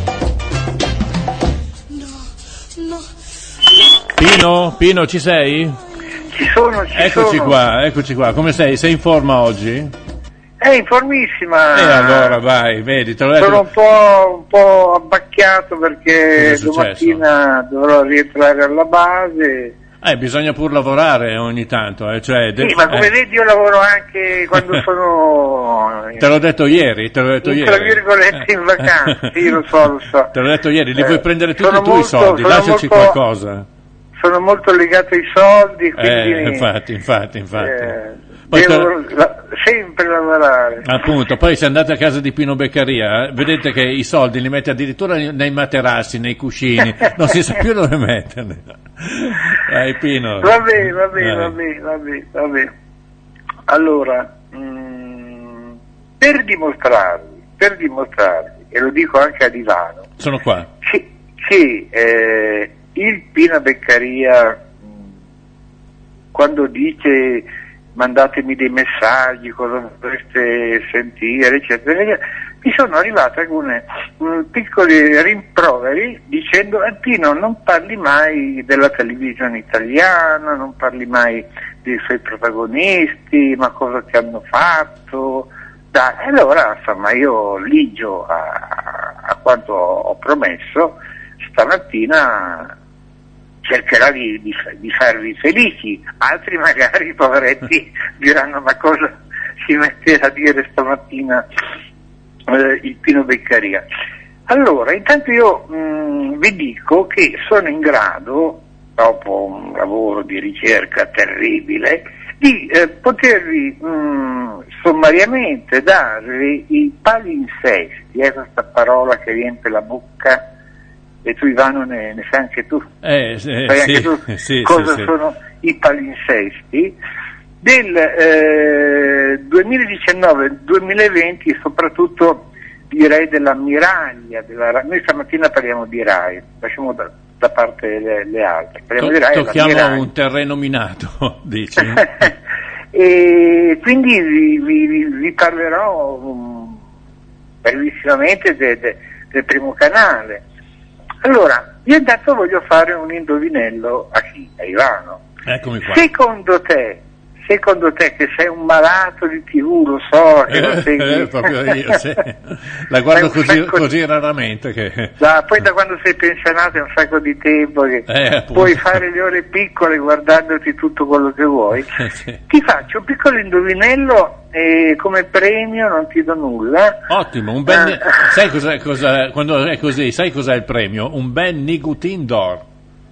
Pino? Pino, ci sei? Ci sono, ci eccoci sono. qua, eccoci qua. Come sei? Sei in forma oggi? È informissima. E allora vai, vedi, te l'ho detto. Sono un po', un po' abbacchiato Cosa perché è successo? domattina dovrò rientrare alla base. Eh, bisogna pur lavorare ogni tanto, eh, cioè... Sì, ma come eh. vedi io lavoro anche quando sono... Te l'ho detto ieri, te l'ho detto in, ieri. tra virgolette in vacanza, sì, lo so, lo so. Te l'ho detto ieri, li Eh, vuoi prendere tutti sono tu i molto- soldi, sono lasciaci molto- qualcosa. Sono molto legato ai soldi, quindi... Eh, infatti, infatti, infatti. eh, Poi devo te- la- sempre lavorare. Appunto, poi se andate a casa di Pino Beccaria, eh, vedete che i soldi li mette addirittura nei materassi, nei cuscini, non si sa più dove metterli. Dai Pino. Va bene, va bene, Dai. va bene, va bene, va bene. Allora, mm, per dimostrarvi, per dimostrarvi, e lo dico anche a Divano, Sono qua. che, che, eh, il Pino Beccaria, mh, quando dice mandatemi dei messaggi, cosa vorreste sentire, eccetera, eccetera, mi sono arrivate alcune mh, piccoli rimproveri dicendo eh, Pino, non parli mai della televisione italiana, non parli mai dei suoi protagonisti, ma cosa ti hanno fatto? Dai, allora insomma io ligio a, a quanto ho promesso, stamattina cercherò di, di, di farvi felici, altri magari poveretti diranno ma cosa si metteva a dire stamattina eh, il Pino Beccaria. Allora, intanto io mh, vi dico che sono in grado, dopo un lavoro di ricerca terribile, di eh, potervi mh, sommariamente dare i palinsesti, è questa parola che riempie la bocca, e tu Ivano ne, ne sai anche tu, Eh, eh, sai sì, anche tu sì, cosa sì, sì. sono i palinsesti del eh, duemiladiciannove duemilaventi, soprattutto direi dell'ammiraglia della Rai. Noi stamattina parliamo di Rai, lasciamo da, da parte le, le altre, parliamo To- di Rai. tocchiamo l'ammiraglia. un terreno minato, dici? E quindi vi, vi, vi parlerò um, brevissimamente de- de- del primo canale. Allora, io intanto voglio fare un indovinello a chi? A Ivano. Eccomi qua. Secondo te, secondo te che sei un malato di tivù, lo so, che lo Eh, segui. eh, proprio io, sì. La guardo Fai un così, sacco- così raramente che... Da- poi da quando sei pensionato è un sacco di tempo che Eh, appunto. puoi fare le ore piccole guardandoti tutto quello che vuoi. Sì. Ti faccio un piccolo indovinello e come premio non ti do nulla. Ottimo, un ben... Eh. Sai cosa, cosa, quando è così, sai cos'è il premio? Un ben Nigutin d'Or.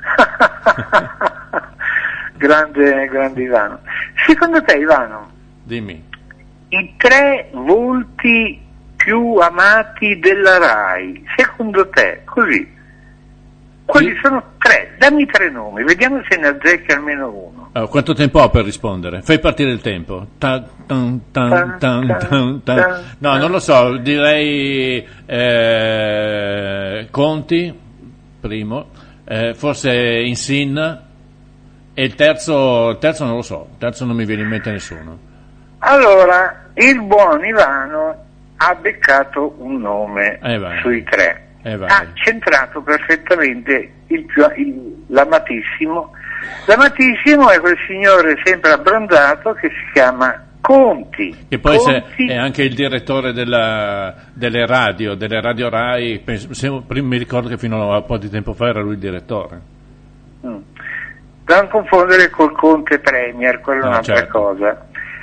grande, grande Ivano. Secondo te, Ivano, Dimmi. i tre volti più amati della Rai, secondo te, così, Quelli sono tre, dammi tre nomi, vediamo se ne azzecchi almeno uno. Allora, quanto tempo ho per rispondere? Fai partire il tempo. Ta- tan- tan- tan- tan- tan. No, non lo so, direi eh, Conti, primo, eh, forse Insin, e il terzo, il terzo non lo so, il terzo non mi viene in mente nessuno. Allora, il buon Ivano ha beccato un nome Eh vai. sui tre. Eh vai. Ha centrato perfettamente il più, il- l'amatissimo. L'amatissimo è quel signore sempre abbronzato che si chiama Conti. Che poi se- Conti, è anche il direttore della- delle radio, delle radio Rai, penso- se- prima mi ricordo che fino a un po' di tempo fa era lui il direttore. mm, da non confondere col Conte Premier, quella è No, un'altra certo. cosa.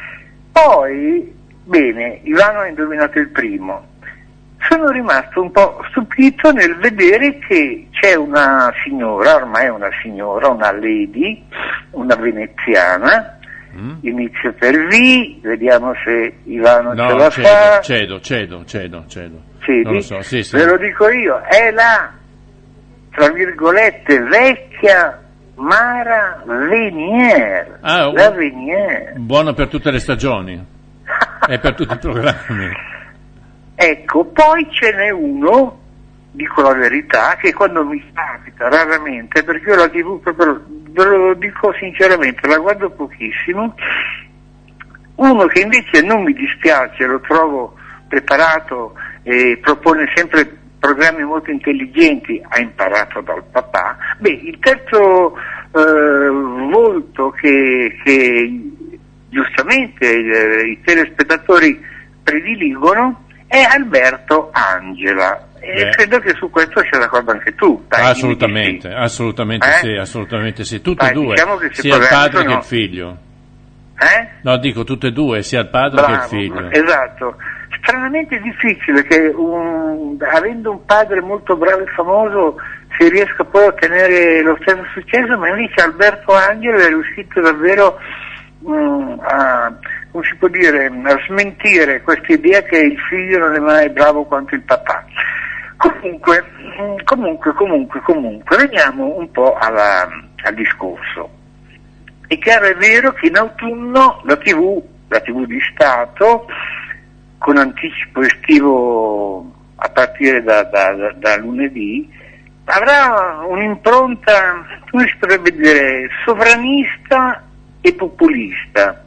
Poi, bene, Ivano ha indovinato il primo. Sono rimasto un po' stupito nel vedere che c'è una signora, ormai è una signora, una lady, una veneziana, Mm? inizia per V, vediamo se Ivano ce No, la cedo, fa. cedo, cedo, cedo, cedo. Cedi? Non lo so, sì, sì. Ve lo dico io, è la, tra virgolette, vecchia Mara Venier. Ah, la un- Venier. Buono per tutte le stagioni e per tutti i programmi. Ecco, poi ce n'è uno, dico la verità, che quando mi capita raramente, perché io la tivù proprio, ve lo dico sinceramente, la guardo pochissimo, uno che invece non mi dispiace, lo trovo preparato e propone sempre programmi molto intelligenti, ha imparato dal papà. Beh, il terzo eh, volto che, che giustamente eh, i telespettatori prediligono è Alberto Angela, e Beh. credo che su questo sia d'accordo anche tu. Dai, Assolutamente, dimmi di assolutamente Eh? sì, assolutamente sì. Tutte e Dai, due, diciamo che si sia il programmi padre sono- che il figlio. sì. Eh? No, dico tutte e due, sia il padre che il Bravo, figlio. esatto. Stranamente difficile che un- avendo un padre molto bravo e famoso si riesca poi a ottenere lo stesso successo, ma invece Alberto Angelo è riuscito davvero mm, a, come si può dire, a smentire questa idea che il figlio non è mai bravo quanto il papà. Comunque, mm, comunque, comunque, comunque, veniamo un po' alla- al discorso. È chiaro, è vero che in autunno la tivù, la tivù di Stato, con anticipo estivo a partire da, da- da- da lunedì, avrà un'impronta, come si potrebbe dire, sovranista e populista.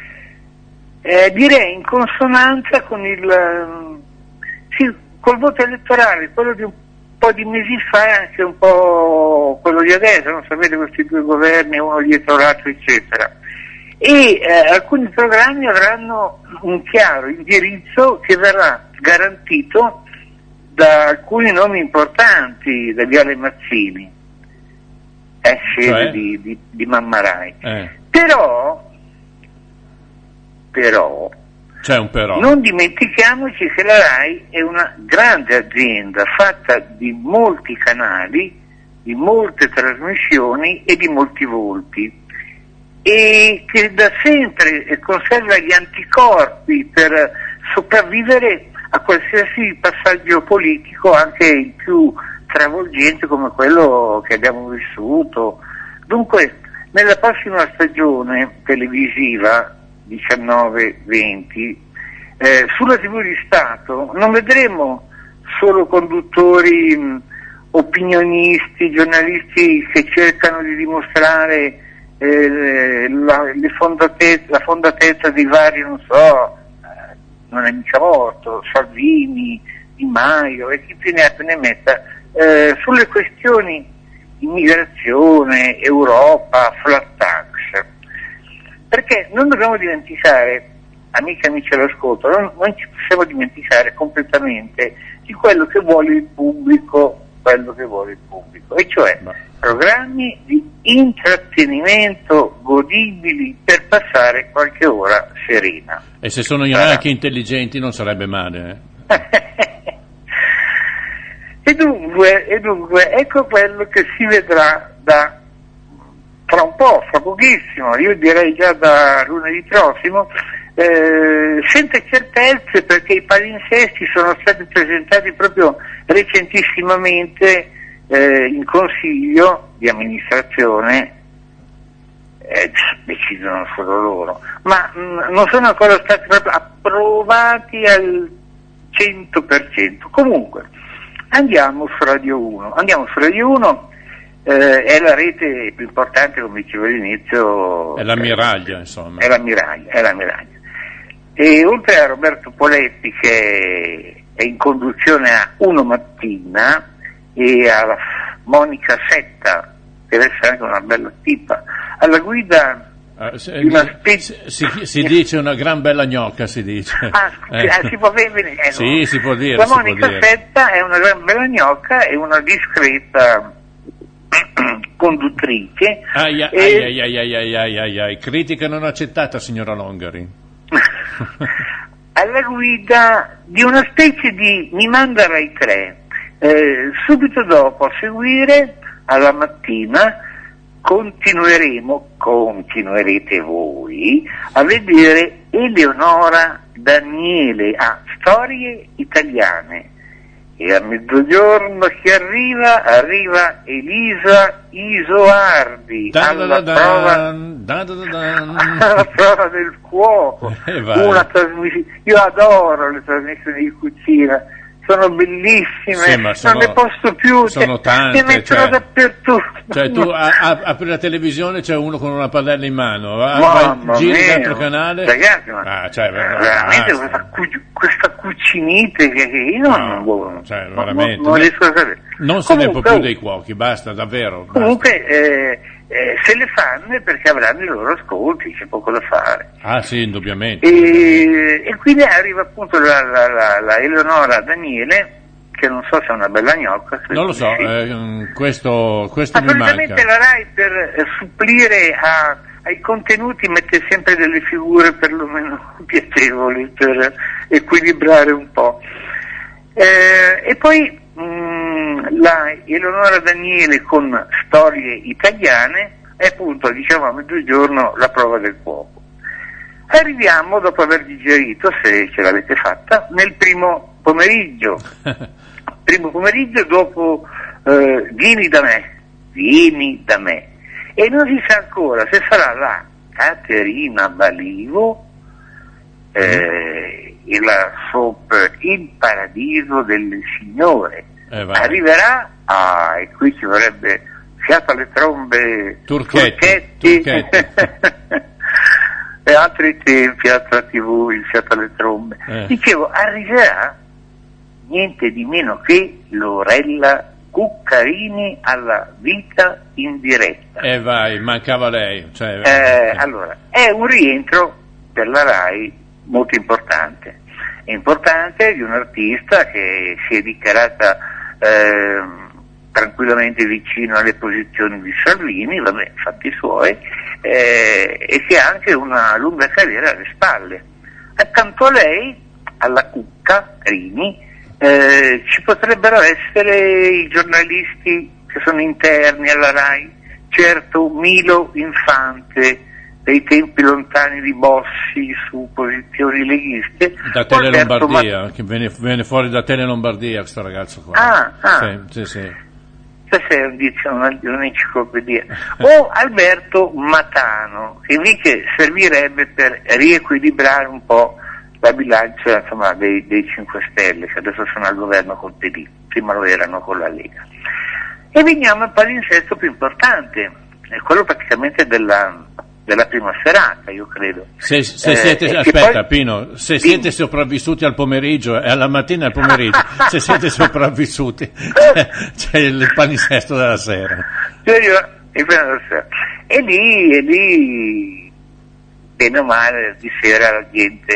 Eh, direi in consonanza con il ehm, sì, col voto elettorale, quello di un po' di mesi fa e anche un po' quello di adesso, non sapete, questi due governi uno dietro l'altro eccetera. E eh, alcuni programmi avranno un chiaro indirizzo che verrà garantito da alcuni nomi importanti, da Viale Mazzini, eh, sede Cioè? di, di, di Mamma Rai. Eh, Però, però, c'è un però. non dimentichiamoci che la Rai è una grande azienda fatta di molti canali, di molte trasmissioni e di molti volti, e che da sempre conserva gli anticorpi per sopravvivere a qualsiasi passaggio politico, anche il più travolgente come quello che abbiamo vissuto. Dunque, nella prossima stagione televisiva diciannove venti, eh, sulla tivù di Stato non vedremo solo conduttori mh, opinionisti, giornalisti che cercano di dimostrare eh, la, le fondatezze, la fondatezza di vari, non so, eh, non è mica morto, Salvini, Di Maio e chi più ne ha più ne metta, eh, sulle questioni immigrazione, Europa, flat tax. Perché non dobbiamo dimenticare, amiche e amici all'ascolto, non, non ci possiamo dimenticare completamente di quello che vuole il pubblico, quello che vuole il pubblico, e cioè Ma- programmi di intrattenimento godibili per passare qualche ora serena. E se sono io anche intelligenti non sarebbe male. Eh? E dunque, e dunque, ecco quello che si vedrà da tra un po', fra pochissimo, io direi già da lunedì prossimo, eh, senza certezze, perché i palinsesti sono stati presentati proprio recentissimamente eh, in consiglio di amministrazione eh, decidono solo loro, ma mh, non sono ancora stati proprio approvati al cento per cento. Comunque, andiamo su Radio uno. Andiamo su Radio uno, eh, è la rete più importante, come dicevo all'inizio. È l'ammiraglia, insomma. È l'ammiraglia, è l'ammiraglia. E oltre a Roberto Poletti, che è in conduzione a Uno Mattina, e alla Monica Setta, che deve essere anche una bella tipa, alla guida Uh, se, di una si, si, si dice una gran bella gnocca, si dice. Ah, scusi, eh. si può bene, eh, sì, no. si può dire. La si Monica può dire. Setta è una gran bella gnocca e una discreta conduttrice. Ai ai, e... ai, ai, ai, ai, ai, ai, ai. Critica non accettata, signora Longari. alla guida di una specie di Mi manda Rai tre. Eh, subito dopo, a seguire, alla mattina, continueremo, continuerete voi, a vedere Eleonora Daniele a Storie Italiane. E a mezzogiorno che arriva, arriva Elisa Isoardi Da, alla, da, da, prova, da, da, da, da. alla prova del cuoco. Eh, vai. Una trasmissione, io adoro le trasmissioni di cucina, sono bellissime, Sì, ma sono- non ne posso più, sono cioè, tante, ne mettono cioè. dappertutto. Cioè tu a, a, apri la televisione, c'è uno con una padella in mano, va- Mamma vai, giri mia, l'altro canale. ragazzi, ma Ah, cioè, eh, ver- veramente basta. questa, cu- questa cucinite che, che io non, No, cioè, non- veramente. non, non riesco a sapere. Non se ne può Comunque, più dei cuochi, basta, davvero. Basta. Comunque eh, eh, se le fanno perché avranno i loro ascolti, c'è poco da fare. Ah sì, indubbiamente. E, e quindi arriva appunto la, la, la, la Eleonora Daniele, che non so se è una bella gnocca. credo Non lo di so, sì. eh, questo, questo Ma mi solitamente manca. la Rai per eh, supplire a, ai contenuti mette sempre delle figure perlomeno piacevoli per equilibrare un po'. Eh, e poi mh, la Eleonora Daniele con Storie Italiane è appunto, diciamo, a mezzogiorno la prova del cuoco. Arriviamo, dopo aver digerito, se ce l'avete fatta, nel primo pomeriggio. Primo pomeriggio dopo eh, Vieni da me, vieni da me. E non si sa ancora se sarà la Caterina Balivo eh, e la soap Il paradiso delle signore. Eh, vai. Arriverà, ah, e qui ci vorrebbe fiato alle trombe Turchetti, Turchetti. e altri tempi, altra tivù, il fiato alle trombe. Eh. Dicevo, arriverà niente di meno che Lorella Cuccarini alla Vita in diretta. E vai, mancava lei. Cioè, Eh, allora, è un rientro per la Rai molto importante. È importante di un'artista che si è dichiarata eh, tranquillamente vicino alle posizioni di Salvini, vabbè, fatti suoi, eh, e che ha anche una lunga carriera alle spalle. Accanto a lei, alla Cuccarini, eh, ci potrebbero essere i giornalisti che sono interni alla Rai, certo Milo Infante dei tempi lontani di Bossi su posizioni leghiste, Da Tele Alberto Lombardia, Mat- che viene, viene fuori da Tele Lombardia questo ragazzo qua. Ah, ah. Sì, sì, sì. Questa è un dizio- una- un'enciclopedia. O Alberto Matano, che invece servirebbe per riequilibrare un po' la bilancia, insomma, dei, dei cinque Stelle, che adesso sono al governo col P D, prima lo erano con la Lega. E veniamo al palinsesto più importante, è quello praticamente della, della prima serata, io credo. Se, se Eh, siete, e che aspetta poi- Pino, se Dimmi. siete sopravvissuti al pomeriggio e alla mattina e al pomeriggio, se siete sopravvissuti c'è il palinsesto della sera. Io- io- io prendo la sera. E lì, e lì, bene o male, di sera la gente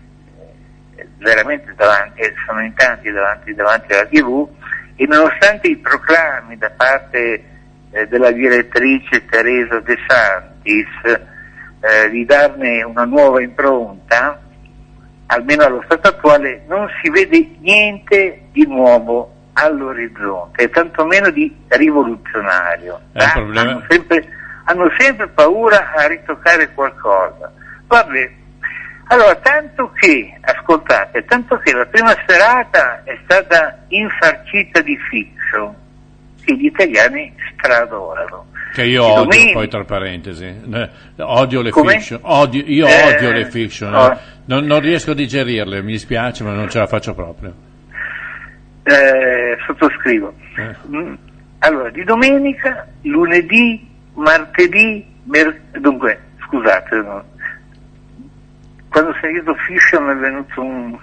eh, veramente davanti, eh, sono in tanti davanti, davanti alla tivù, e nonostante i proclami da parte eh, della direttrice Teresa De Santis eh, di darne una nuova impronta, almeno allo stato attuale non si vede niente di nuovo all'orizzonte, e tantomeno di rivoluzionario. È un Ah, problema. hanno, sempre, hanno sempre paura a ritoccare qualcosa. Vabbè, allora, tanto che, ascoltate, tanto che la prima serata è stata infarcita di fiction, che gli italiani stradorano. Che io Di odio, domenica- poi tra parentesi, eh, odio le Come? fiction, odio, io Eh, odio le fiction, oh. eh. non, non riesco a digerirle, mi dispiace, ma non ce la faccio proprio. Eh, sottoscrivo. Eh. Mm, Allora, di domenica, lunedì, martedì, mer- dunque, scusate, no? Quando ho sentito Fiction mi è venuto un,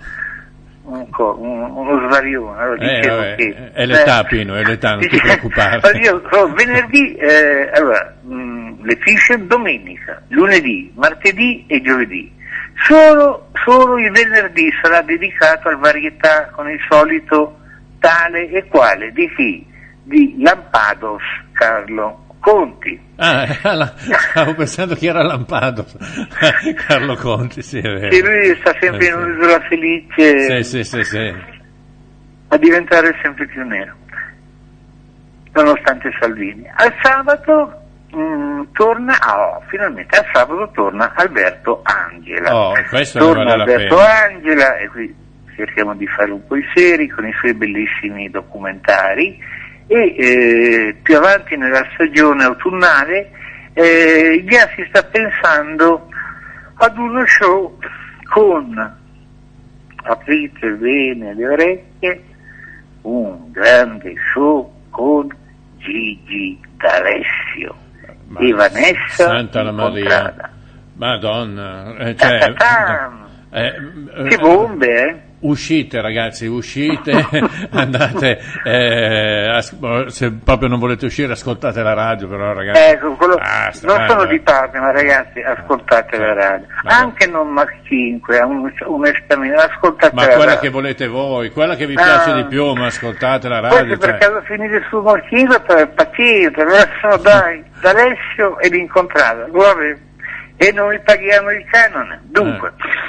un co- un- uno svarione. Allora, Eh, dicevo vabbè, che, è l'età, eh, Pino, è l'età, non ti dice- preoccupare. allora, io, oh, venerdì, eh, allora, mh, le Fiction domenica, lunedì, martedì e giovedì. Solo, solo il venerdì sarà dedicato al varietà con il solito tale e quale di chi? Di Lampados Carlo Conti. Ah, la- stavo pensando che era Lampado, Carlo Conti, sì, è vero. Che lui sta sempre Eh, in sì. un'isola felice Sì, sì, sì, sì. a diventare sempre più nero, nonostante Salvini. Al sabato mh, torna, ah, oh, finalmente al sabato torna Alberto Angela. Oh, questo ne torna vale la Alberto pena. Angela e qui cerchiamo di fare un po' i seri con i suoi bellissimi documentari e eh, più avanti nella stagione autunnale eh, già si sta pensando ad uno show con, aprite bene le orecchie, un grande show con Gigi D'Alessio Ma e Vanessa Santa la Maria, Incontrada. Madonna, eh, cioè, Ta-ta-tam. eh, Che bombe, eh? uscite ragazzi, uscite, andate, eh, as- se proprio non volete uscire ascoltate la radio, però ragazzi, Ecco, quello- basta, non basta. sono di parte, ma ragazzi, ascoltate la radio. Ma- Anche non Mac cinque, un- onestamente, ascoltate Ma la quella radio. che volete voi, quella che vi Ah. piace di più, ma ascoltate la Poi radio. se per cioè- caso finite su Mac cinque, per patire, adesso dai, D'Alessio e l'incontrata, vabbè, e noi paghiamo il canone. Dunque,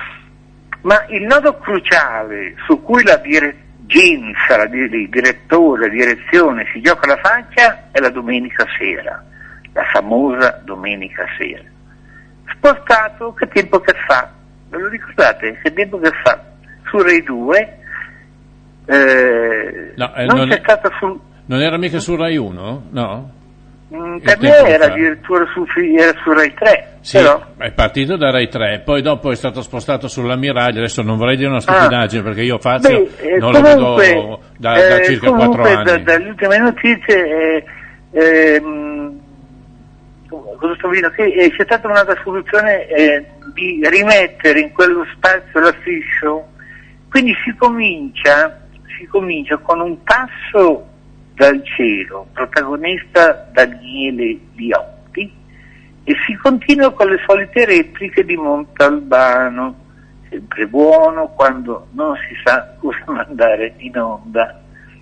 ma il nodo cruciale su cui la dirigenza, la di- il direttore, la direzione si gioca la faccia è la domenica sera, la famosa domenica sera. Spostato, che tempo che fa? Ve lo ricordate? Che tempo che fa? Su Rai due, eh, No, eh, non, non c'è è- stata su... Non era mica su Rai uno? No? Mm, Il per me tempo che era fa. addirittura su, era su Rai tre, Sì, però... è partito da Rai tre, poi dopo è stato spostato sull'Ammiraglia, adesso non vorrei dire una stupidaggine perché io Fazio Beh, eh, non lo comunque, vedo da, da eh, circa comunque, quattro anni. da- dalle ultime notizie, eh, ehm, cosa sto vedendo? Che eh, c'è stata un'altra soluzione eh, di rimettere in quello spazio la fiction, quindi si comincia, si comincia con un passo dal cielo, protagonista Daniele Liotti, e si continua con le solite repliche di Montalbano, sempre buono quando non si sa cosa mandare in onda.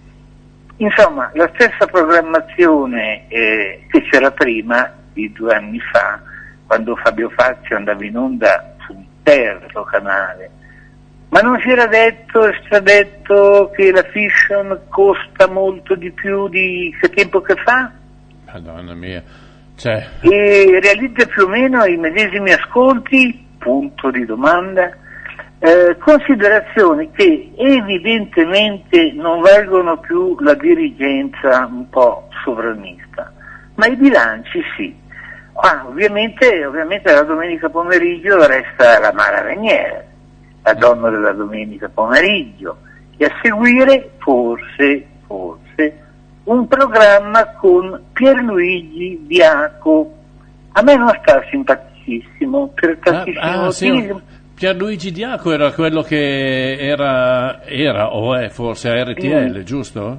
Insomma, la stessa programmazione eh, che c'era prima, di due anni fa, quando Fabio Fazio andava in onda sul terzo canale. Ma non si era detto, estradetto, che la fiction costa molto di più di Che tempo che fa? Madonna mia, cioè, E realizza più o meno i medesimi ascolti? Punto di domanda. Eh, considerazioni che evidentemente non valgono più la dirigenza un po' sovranista, ma i bilanci sì. Ah, ovviamente, ovviamente la domenica pomeriggio resta la Mara Raniere, la donna della domenica pomeriggio, e a seguire forse, forse, un programma con Pierluigi Diaco. A me non sta simpaticissimo per tantissimi ah, sì, motivi. Pierluigi Diaco era quello che era, era o è forse a R T L, Mm. giusto?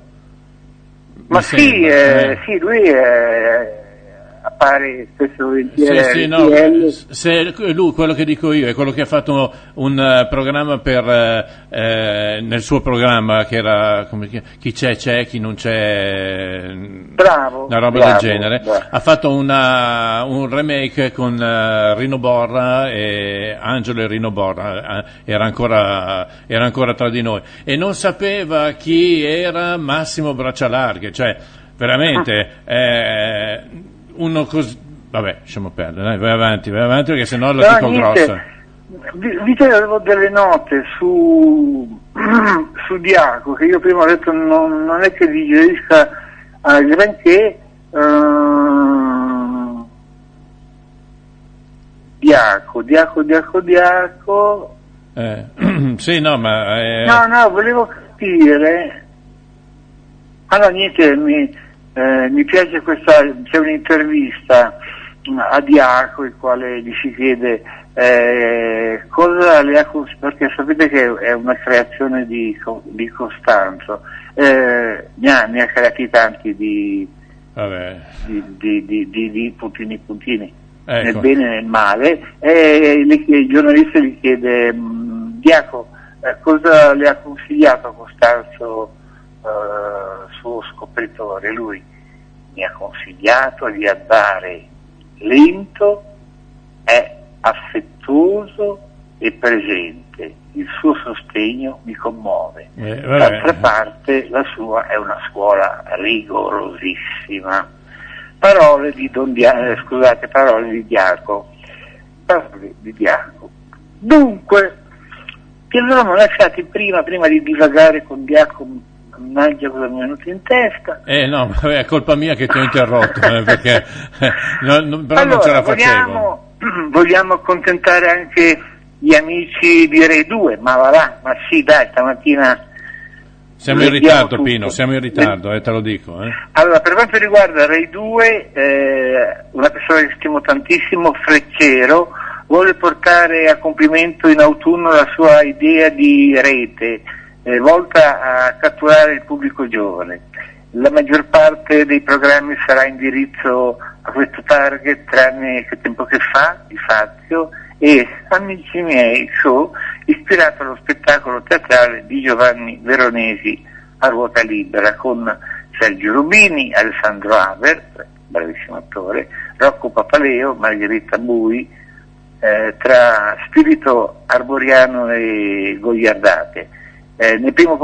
Ma Mi sì, sembra, eh, eh. sì, lui eh, appare spesso e Sì, volentieri sì, a no, R T L. se lui, quello che dico io, è quello che ha fatto un eh, programma per, eh, eh, nel suo programma che era, come, chi chi c'è c'è, chi non c'è, Bravo, una roba bravo, del genere. bravo. Ha fatto una, un remake con eh, Rino Borra e Angelo e Rino Borra, eh, era ancora, era ancora tra di noi, e non sapeva chi era Massimo Braccialarghe, cioè veramente eh, uno così. Vabbè, lasciamo perdere, dai, vai avanti, vai avanti perché sennò la No, dico niente. grossa. Vi- Visto che avevo delle note su, su Diaco, che io prima ho detto non, non è che digerisca al granché. ehm, Diaco, Diaco, Diaco, Diaco. Eh, sì, no, ma... eh, No, no, volevo capire. Allora, niente, mi, eh, mi piace questa, c'è un'intervista a Diaco, il quale gli si chiede eh, cosa le ha, cons- perché sapete che è una creazione di, Co- di Costanzo, eh, ne, ha, ne ha creati tanti di, vabbè. di, di, di, di, di puntini puntini, Ecco. nel bene e nel male, e le- il giornalista gli chiede, mh, Diaco, eh, cosa le ha consigliato a Costanzo, eh, suo scopritore? Lui mi ha consigliato di andare lento, è affettuoso e presente, il suo sostegno mi commuove. Eh, vabbè. D'altra parte la sua è una scuola rigorosissima. Parole di Don Dia- eh, scusate, parole di Diaco. Parole di Diaco. Dunque, ti eravamo lasciati prima, prima di divagare con Diaco, mannaggia cosa mi è venuto in testa. Eh no, ma è colpa mia che ti ho interrotto, eh, perché eh, no, no, però allora, non ce la facevo. vogliamo, vogliamo accontentare anche gli amici di Rai due, ma va là, ma sì, dai, stamattina Siamo in vediamo ritardo, tutto. Pino, siamo in ritardo, eh, te lo dico. Eh. Allora, per quanto riguarda Rai due, eh, una persona che stimo tantissimo, Freccero, vuole portare a compimento in autunno la sua idea di rete, eh, volta a catturare il pubblico giovane. La maggior parte dei programmi sarà indirizzo a questo target, tranne che tempo che fa, di Fazio, e Amici miei show, ispirato allo spettacolo teatrale di Giovanni Veronesi a ruota libera, con Sergio Rubini, Alessandro Haber, bravissimo attore, Rocco Papaleo, Margherita Bui, eh, tra spirito arboriano e gogliardate. Eh, nel primo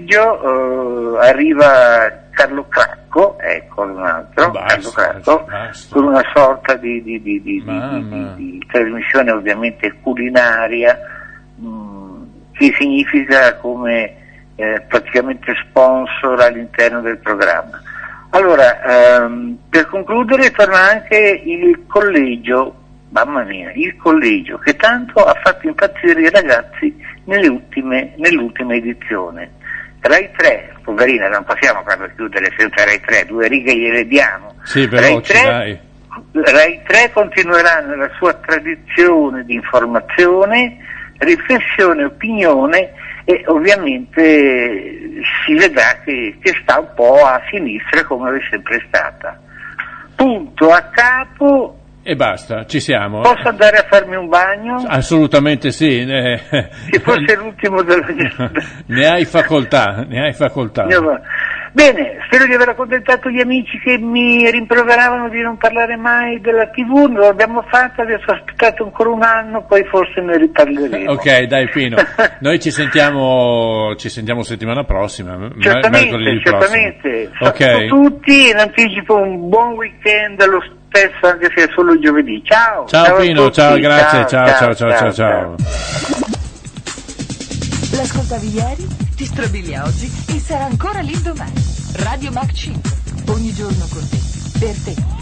pomeriggio eh, arriva Carlo Cracco, ecco un altro, Basta, Carlo Cracco, basta. con una sorta di, di, di, di, di, Mamma. di, di trasmissione ovviamente culinaria, mh, che significa come eh, praticamente sponsor all'interno del programma. Allora, ehm, per concludere torna anche il collegio, mamma mia, il collegio che tanto ha fatto impazzire i ragazzi nelle ultime, nell'ultima edizione. Rai tre, poverina, non possiamo farlo chiudere senza Rai tre, due righe gliele diamo. Sì, Rai veloci, tre, dai. Rai tre continuerà nella sua tradizione di informazione, riflessione, opinione, e ovviamente si vedrà che, che sta un po' a sinistra come è sempre stata. Punto a capo. E basta, ci siamo. Posso andare a farmi un bagno? Assolutamente sì. eh. Che fosse l'ultimo della giornata. Ne hai facoltà, ne hai facoltà. Io- Bene, spero di aver accontentato gli amici che mi rimproveravano di non parlare mai della tivù, non l'abbiamo fatto, adesso ho aspettato ancora un anno, poi forse ne riparleremo. Ok, dai Pino, noi ci sentiamo ci sentiamo settimana prossima, m- Certamente, mercoledì certamente. prossimo. Ok, Saluto tutti, in anticipo un buon weekend, lo stesso anche se è solo giovedì. Ciao! ciao a Pino, tutti. ciao, grazie, ciao, ciao, ciao, ciao, ciao. L'ascoltavi ieri, ti strabilia oggi e sarà ancora lì domani. Radio Mac cinque, ogni giorno con te, per te.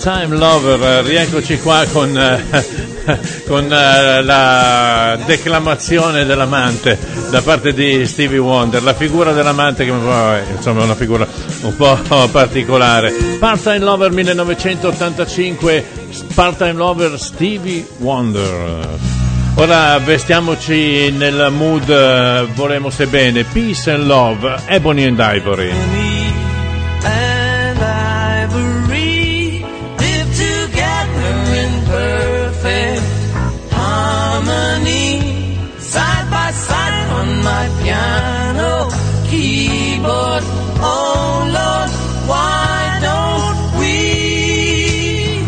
Part-Time Lover, rieccoci qua con, eh, con eh, la declamazione dell'amante da parte di Stevie Wonder, la figura dell'amante che eh, insomma è una figura un po' particolare. Part-Time Lover millenovecentottantacinque, Part-Time Lover Stevie Wonder. Ora vestiamoci nel mood uh, Vorremmo se bene, Peace and Love, Ebony and Ivory. And Ivory live together in perfect harmony, side by side on my piano keyboard. Oh Lord, why don't we?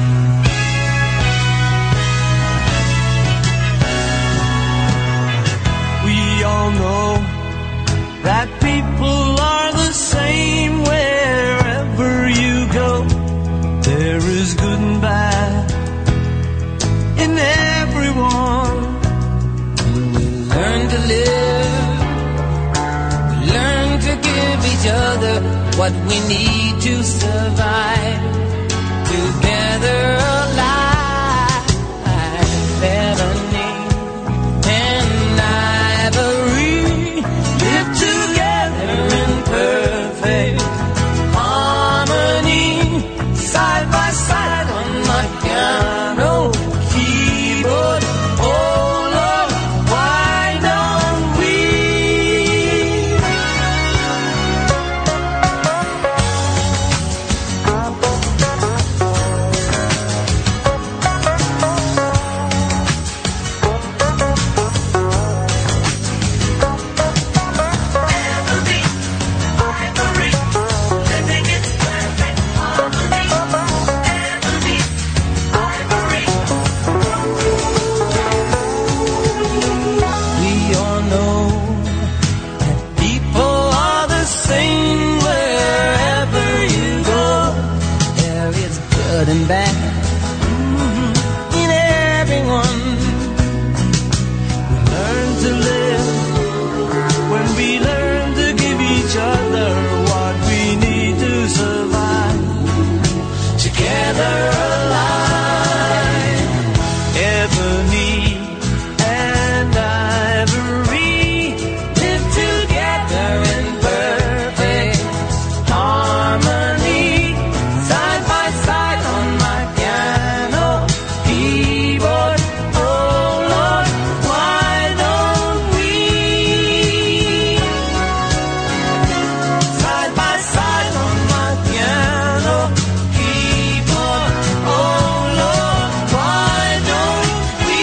We all know that people are the same wherever you go. There is good and bad in everyone. When we learn to live, we learn to give each other what we need to survive. Together alive, Ebony and Ivory live together in perfect harmony, side by side on my piano keyboard. Oh Lord, why don't we? We all know that people are the same wherever you go. There is good and bad mhm, in everyone. We learn to live when we learn to give each other what we need to survive. Together alive, Ebony and Ivory live together in perfect harmony, side by side on my piano keyboard. Oh Lord, why don't we? Side by side on my piano keyboard. Oh Lord, why don't we?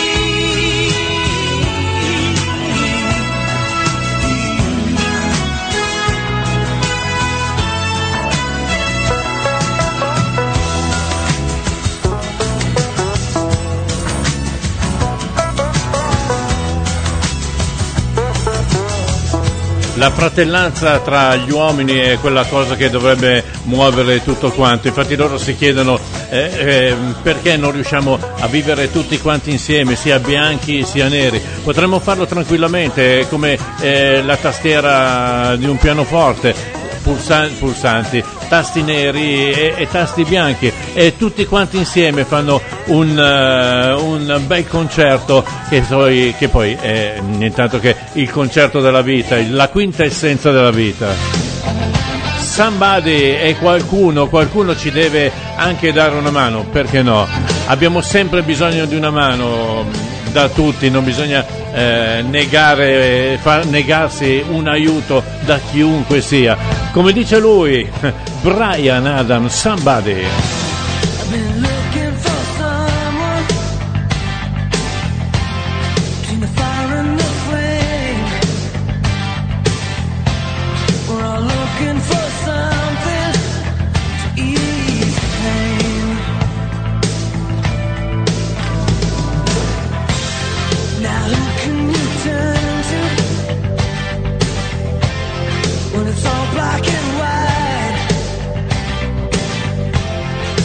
La fratellanza tra gli uomini è quella cosa che dovrebbe muovere tutto quanto. Infatti loro si chiedono eh, eh, perché non riusciamo a vivere tutti quanti insieme, sia bianchi sia neri. Potremmo farlo tranquillamente, è come eh, la tastiera di un pianoforte, pulsan- pulsanti, tasti neri e, e tasti bianchi, e tutti quanti insieme fanno un, uh, un bel concerto che poi, che poi è nient'altro che il concerto della vita, la quinta essenza della vita. Somebody è qualcuno, qualcuno ci deve anche dare una mano, perché no? Abbiamo sempre bisogno di una mano da tutti, non bisogna eh, negare, far, negarsi un aiuto da chiunque sia. Come dice lui, Bryan Adams, Somebody. I've been looking for someone between the fire and the flame. We're all looking for something to ease the pain. Now who can you turn to when it's all black and white?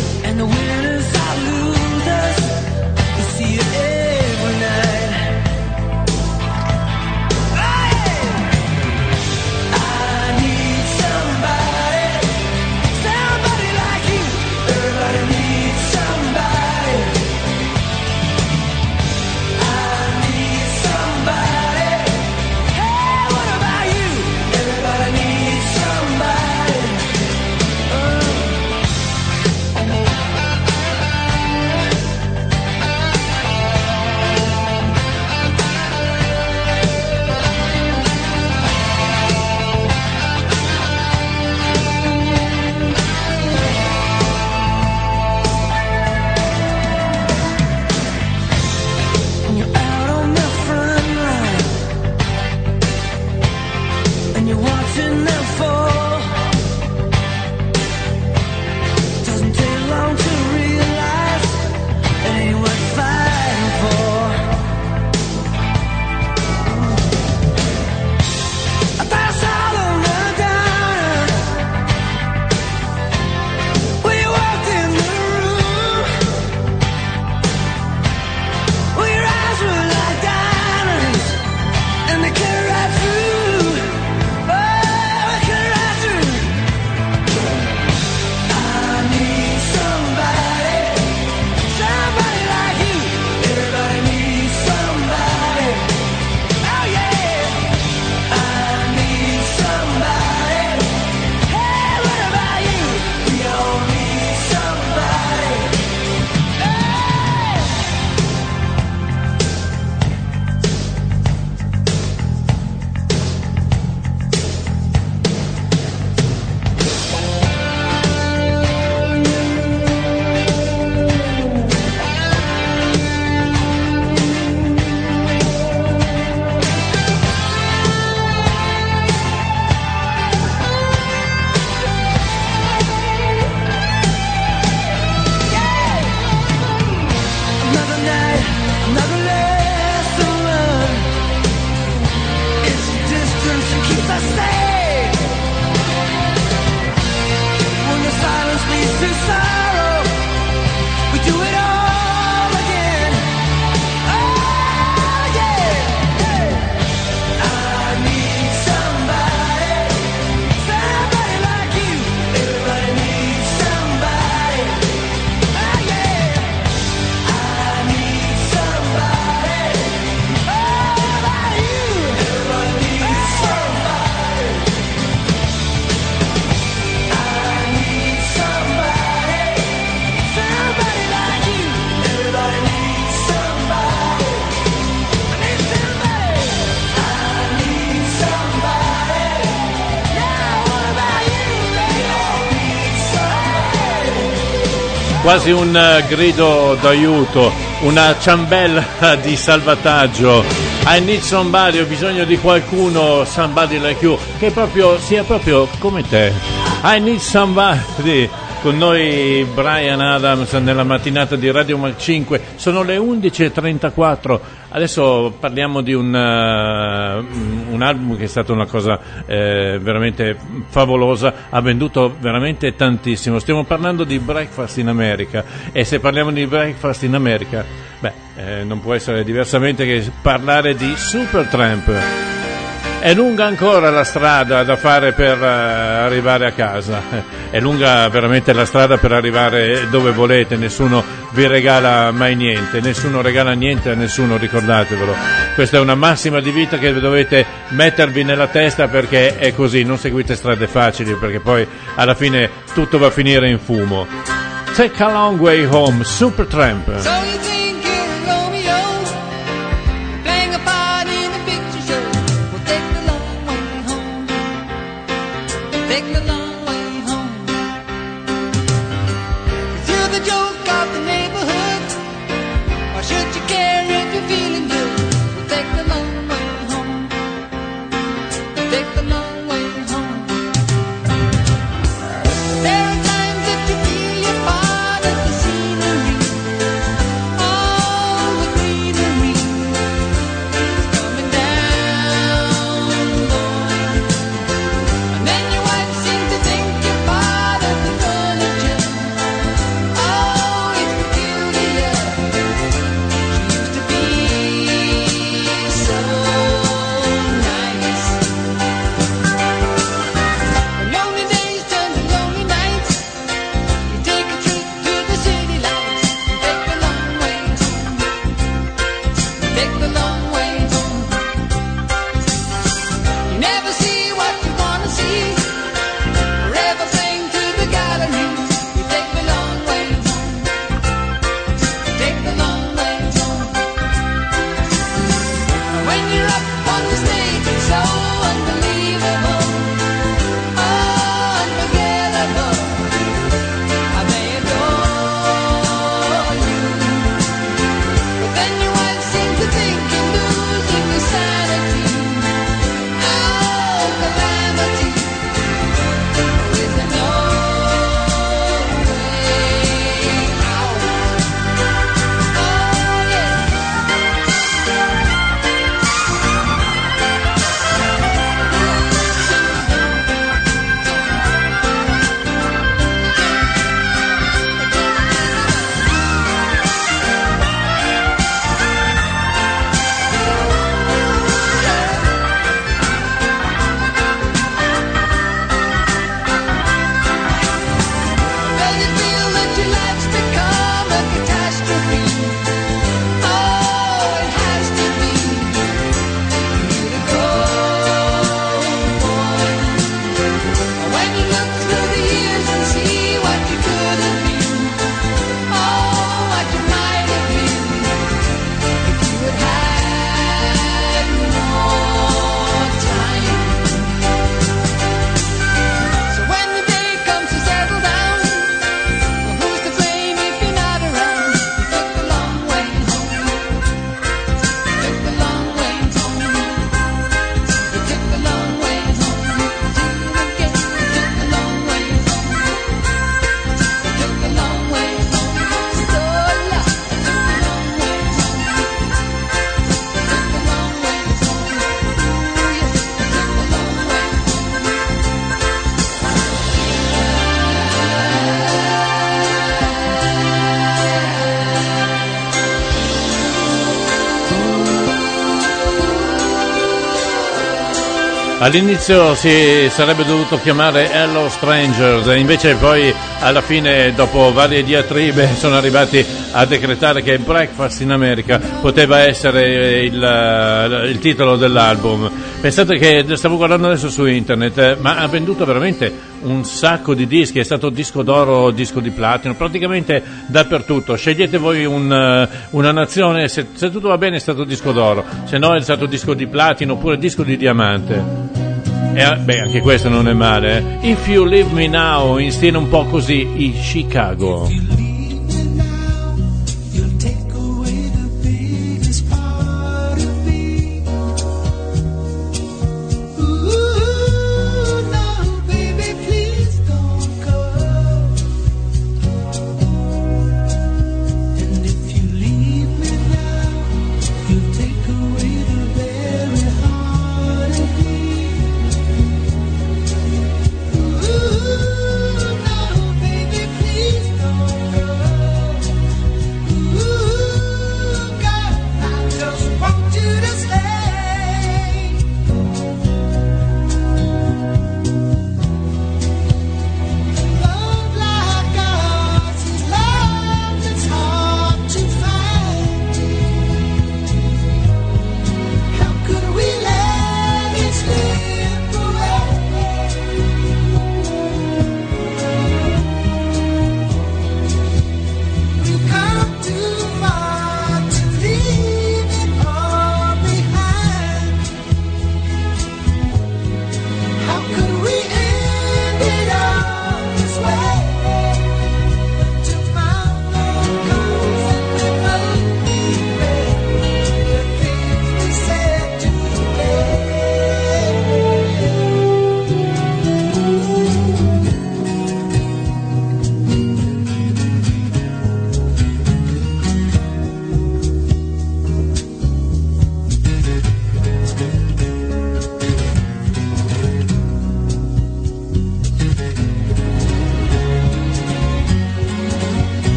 quasi un uh, grido d'aiuto, una ciambella di salvataggio. I need somebody, ho bisogno di qualcuno, somebody like you, che proprio sia proprio come te. I need somebody. Con noi Bryan Adams nella mattinata di Radio Mac cinque, sono le undici e trentaquattro. Adesso parliamo di un, uh, un album che è stata una cosa eh, veramente favolosa, ha venduto veramente tantissimo. Stiamo parlando di Breakfast in America, e se parliamo di Breakfast in America, beh, eh, non può essere diversamente che parlare di Supertramp. È lunga ancora la strada da fare per uh, arrivare a casa, è lunga veramente la strada per arrivare dove volete, nessuno vi regala mai niente, nessuno regala niente a nessuno, ricordatevelo. Questa è una massima di vita che dovete mettervi nella testa, perché è così, non seguite strade facili, perché poi alla fine tutto va a finire in fumo. Take a Long Way Home, Supertramp. So you think you're Romeo, playing a part in a picture show. Well, take the long way home. Take the long way home. 'Cause you're the joke of the neighborhood. Why should you care if you're feeling good? Well, take the long way home. Take the long way home. There are times that you feel you're part of the scenery. All the greenery is coming down, boy. And then your wife seems to think you're part of the furniture. Oh, it's peculiar. She used to be so nice. When lonely days turn to lonely nights, you take a trip to the city lights and take the long way home. Take the long way home. You never see what you wanna see, forever playing to the galleries. You take the long way home. Take the long way home. And when you're up on the stage, it's so unbelievable, unforgettable. How they adore you. But then your wife seems to think you're losing your sanity. Oh, calamity. Is there no way out? Oh, yeah. Does it feel that your life's become a catastrophe? Oh, it has to be for you to go, boy. When you look through the years and see what you could have been, oh, what you might have been if you had had more time. So when the day comes to settle down, well, who's to blame if you're not around? You took the long way home. Took the long way home. You took the long way home. Do it again. You took the long way home. You took the long way home. So long. You took the long way home. You took the long way home. Ooh, yes, you took the long way All'inizio si sarebbe dovuto chiamare Hello Strangers, e invece poi alla fine, dopo varie diatribe, sono arrivati a decretare che Breakfast in America poteva essere il, il titolo dell'album. Pensate che stavo guardando adesso su internet, ma ha venduto veramente un sacco di dischi, è stato disco d'oro, disco di platino, praticamente dappertutto. Scegliete voi un, una nazione, se, se tutto va bene è stato disco d'oro, se no è stato disco di platino oppure disco di diamante. E beh, anche questo non è male, eh? If You Leave Me Now, in stile un po' così, i Chicago. If you leave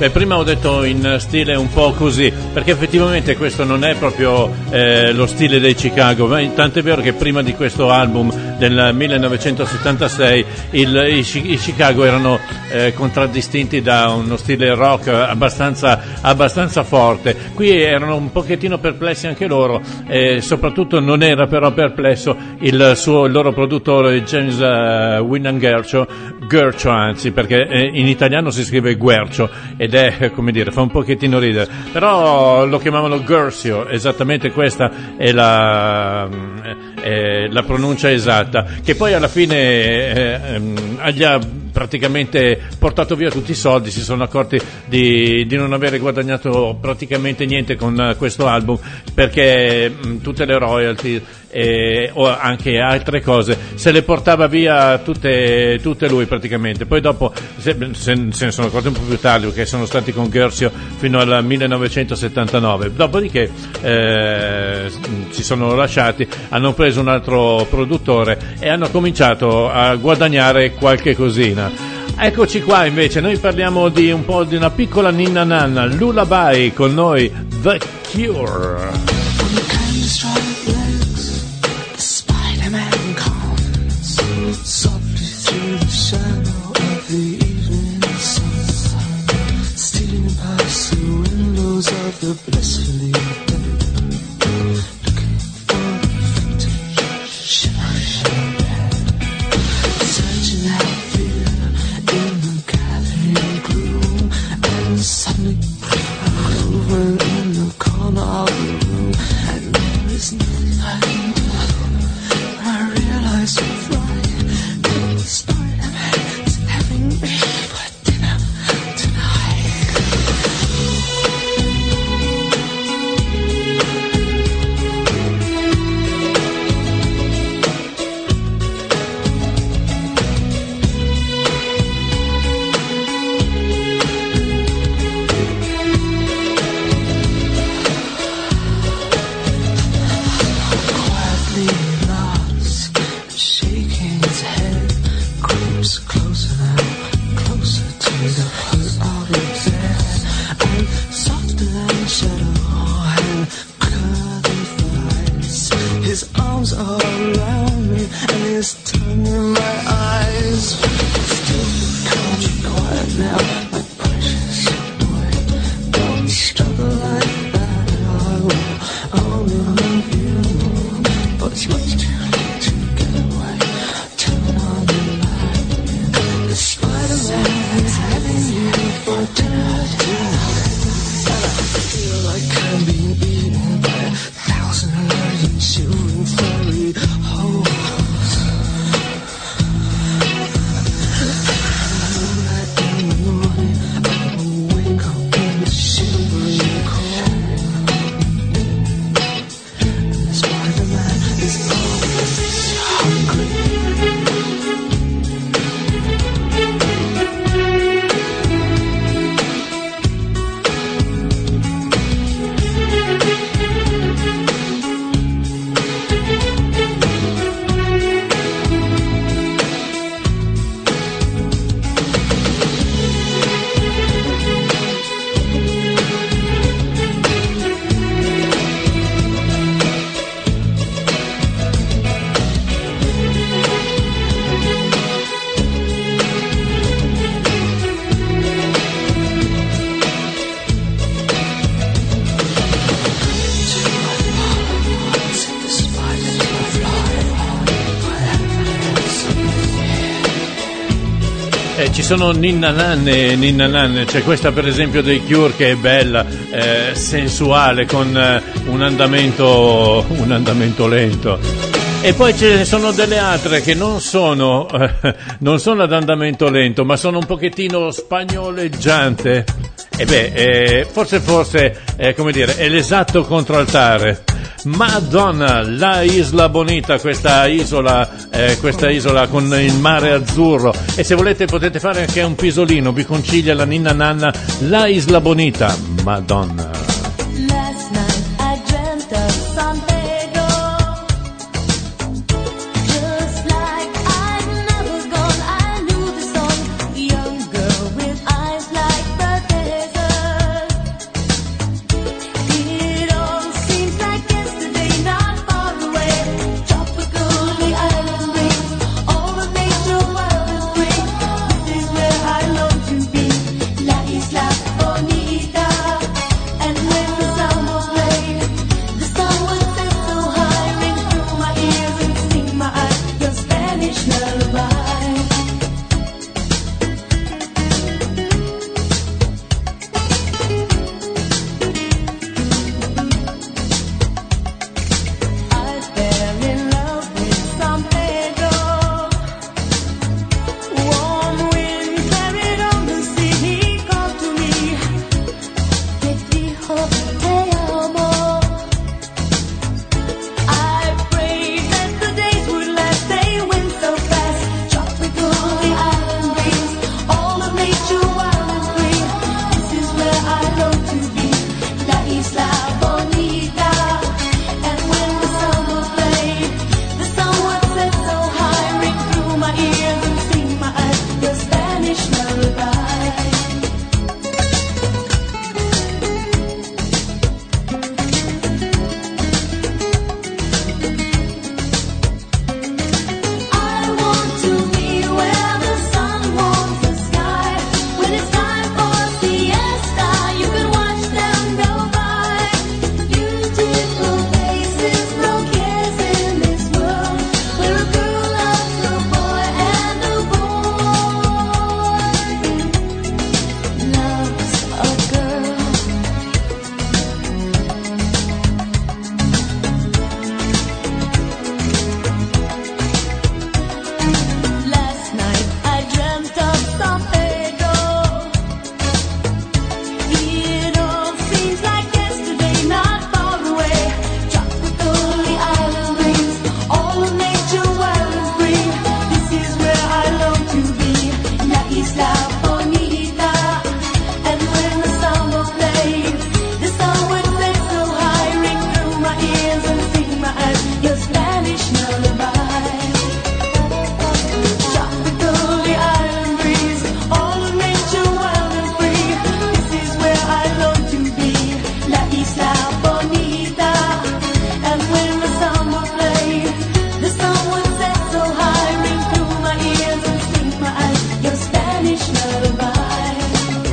Beh, prima ho detto in stile un po' così, perché effettivamente questo non è proprio eh, lo stile dei Chicago, ma tant'è vero che prima di questo album del millenovecentosettantasei il, i, i Chicago erano eh, contraddistinti da uno stile rock abbastanza, abbastanza forte. Qui erano un pochettino perplessi anche loro, e soprattutto non era però perplesso il, suo, il loro produttore James uh, Wyndham Guercio, Guercio anzi, perché eh, in italiano si scrive Guercio ed è, come dire, fa un pochettino ridere, però lo chiamavano Guercio, esattamente questa è la, è la pronuncia esatta, che poi alla fine eh, eh, gli ha praticamente portato via tutti i soldi, si sono accorti di, di non avere guadagnato praticamente niente con uh, questo album, perché mh, tutte le royalty e, o anche altre cose se le portava via tutte, tutte lui praticamente. Poi dopo se, se, se ne sono accorti un po' più tardi, perché sono stati con Guercio fino al millenovecentosettantanove, dopodiché eh, si sono lasciati, hanno preso un altro produttore e hanno cominciato a guadagnare qualche cosina. Eccoci qua invece, noi parliamo di un po' di una piccola ninna nanna, Lullaby, con noi The Cure. Spider-Man comes softly through the shadow of the evening sun, stealing past the windows of the blissfully dead, looking for the vintage shimmering bed, searching out fear in the gathering gloom, and suddenly over in the corner of the room, and there is nothing I can do. I realize we're flying, and the Spider-Man is having me for dinner tonight. Quietly lost, shaking his head, creeps closer now, closer to the foot of the bed, and softer than shadow and curly thighs. His arms are around me and his tongue in my eyes. Still calm and quiet now, my precious boy. Don't struggle like that, I will only love you, but it's much too late to get away. Turn on the light. The Spider-Man is having you for dinner tonight. And I feel like I'm being eaten by a thousand million children furry holes. Right in the morning, I will wake up in the shivering cold. And the Spider-Man is always hungry. Eh, ci sono ninna nanne e ninna nanne, c'è questa per esempio dei Cure che è bella, eh, sensuale, con eh, un andamento un andamento lento. E poi ce ne sono delle altre che non sono eh, non sono ad andamento lento, ma sono un pochettino spagnoleggiante. E beh, eh, forse forse eh, come dire, è l'esatto contraltare. Madonna, la Isla Bonita, questa isola, eh, questa isola con il mare azzurro, e se volete potete fare anche un pisolino, vi concilia la ninna nanna, la Isla Bonita, Madonna. Last night I dreamt of San Pedro, just like I'd never gone. I knew the song, young girl with eyes like the desert.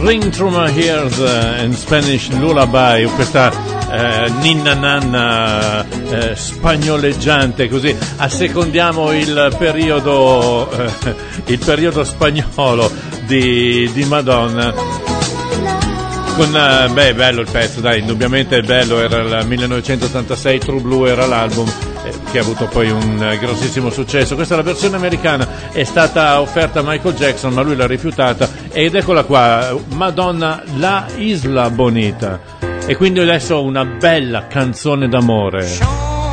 Ring Through My Ears uh, in Spanish Lullaby, questa eh, ninna nanna eh, spagnoleggiante, così assecondiamo il periodo eh, il periodo spagnolo di, di Madonna. Con, uh, beh, bello il pezzo, dai, indubbiamente è bello, era il millenovecentottantasei, True Blue era l'album eh, che ha avuto poi un eh, grossissimo successo. Questa è la versione americana, è stata offerta a Michael Jackson ma lui l'ha rifiutata, ed eccola qua, Madonna, La Isla Bonita, e quindi adesso una bella canzone d'amore.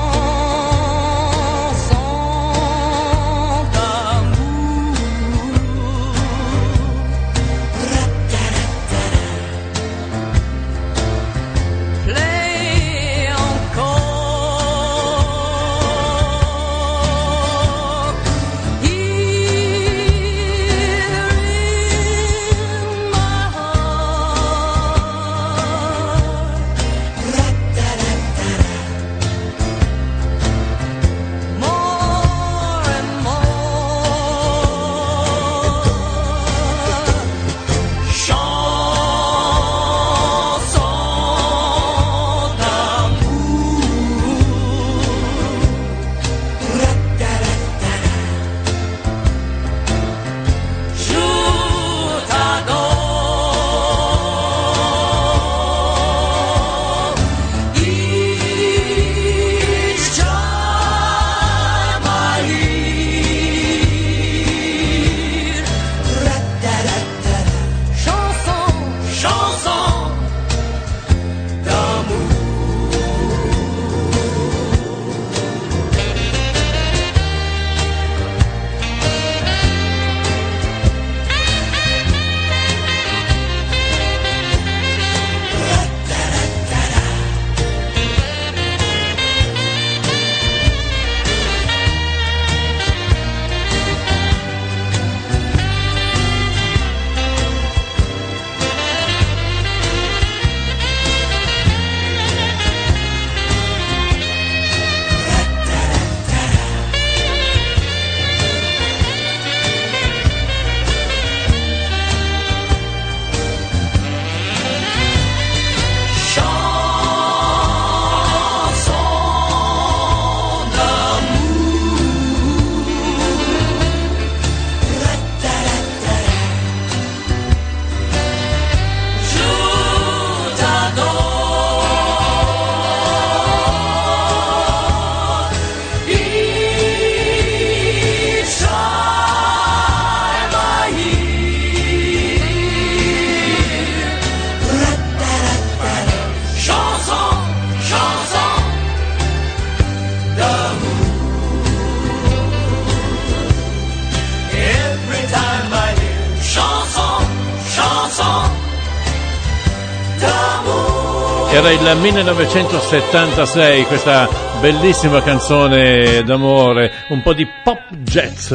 Era il millenovecentosettantasei, questa bellissima canzone d'amore, un po' di pop jazz.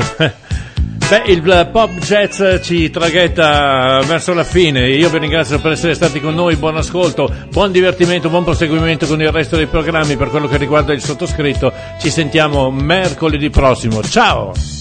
Beh, il pop jazz ci traghetta verso la fine. Io vi ringrazio per essere stati con noi, buon ascolto, buon divertimento, buon proseguimento con il resto dei programmi. Per quello che riguarda il sottoscritto, ci sentiamo mercoledì prossimo. Ciao!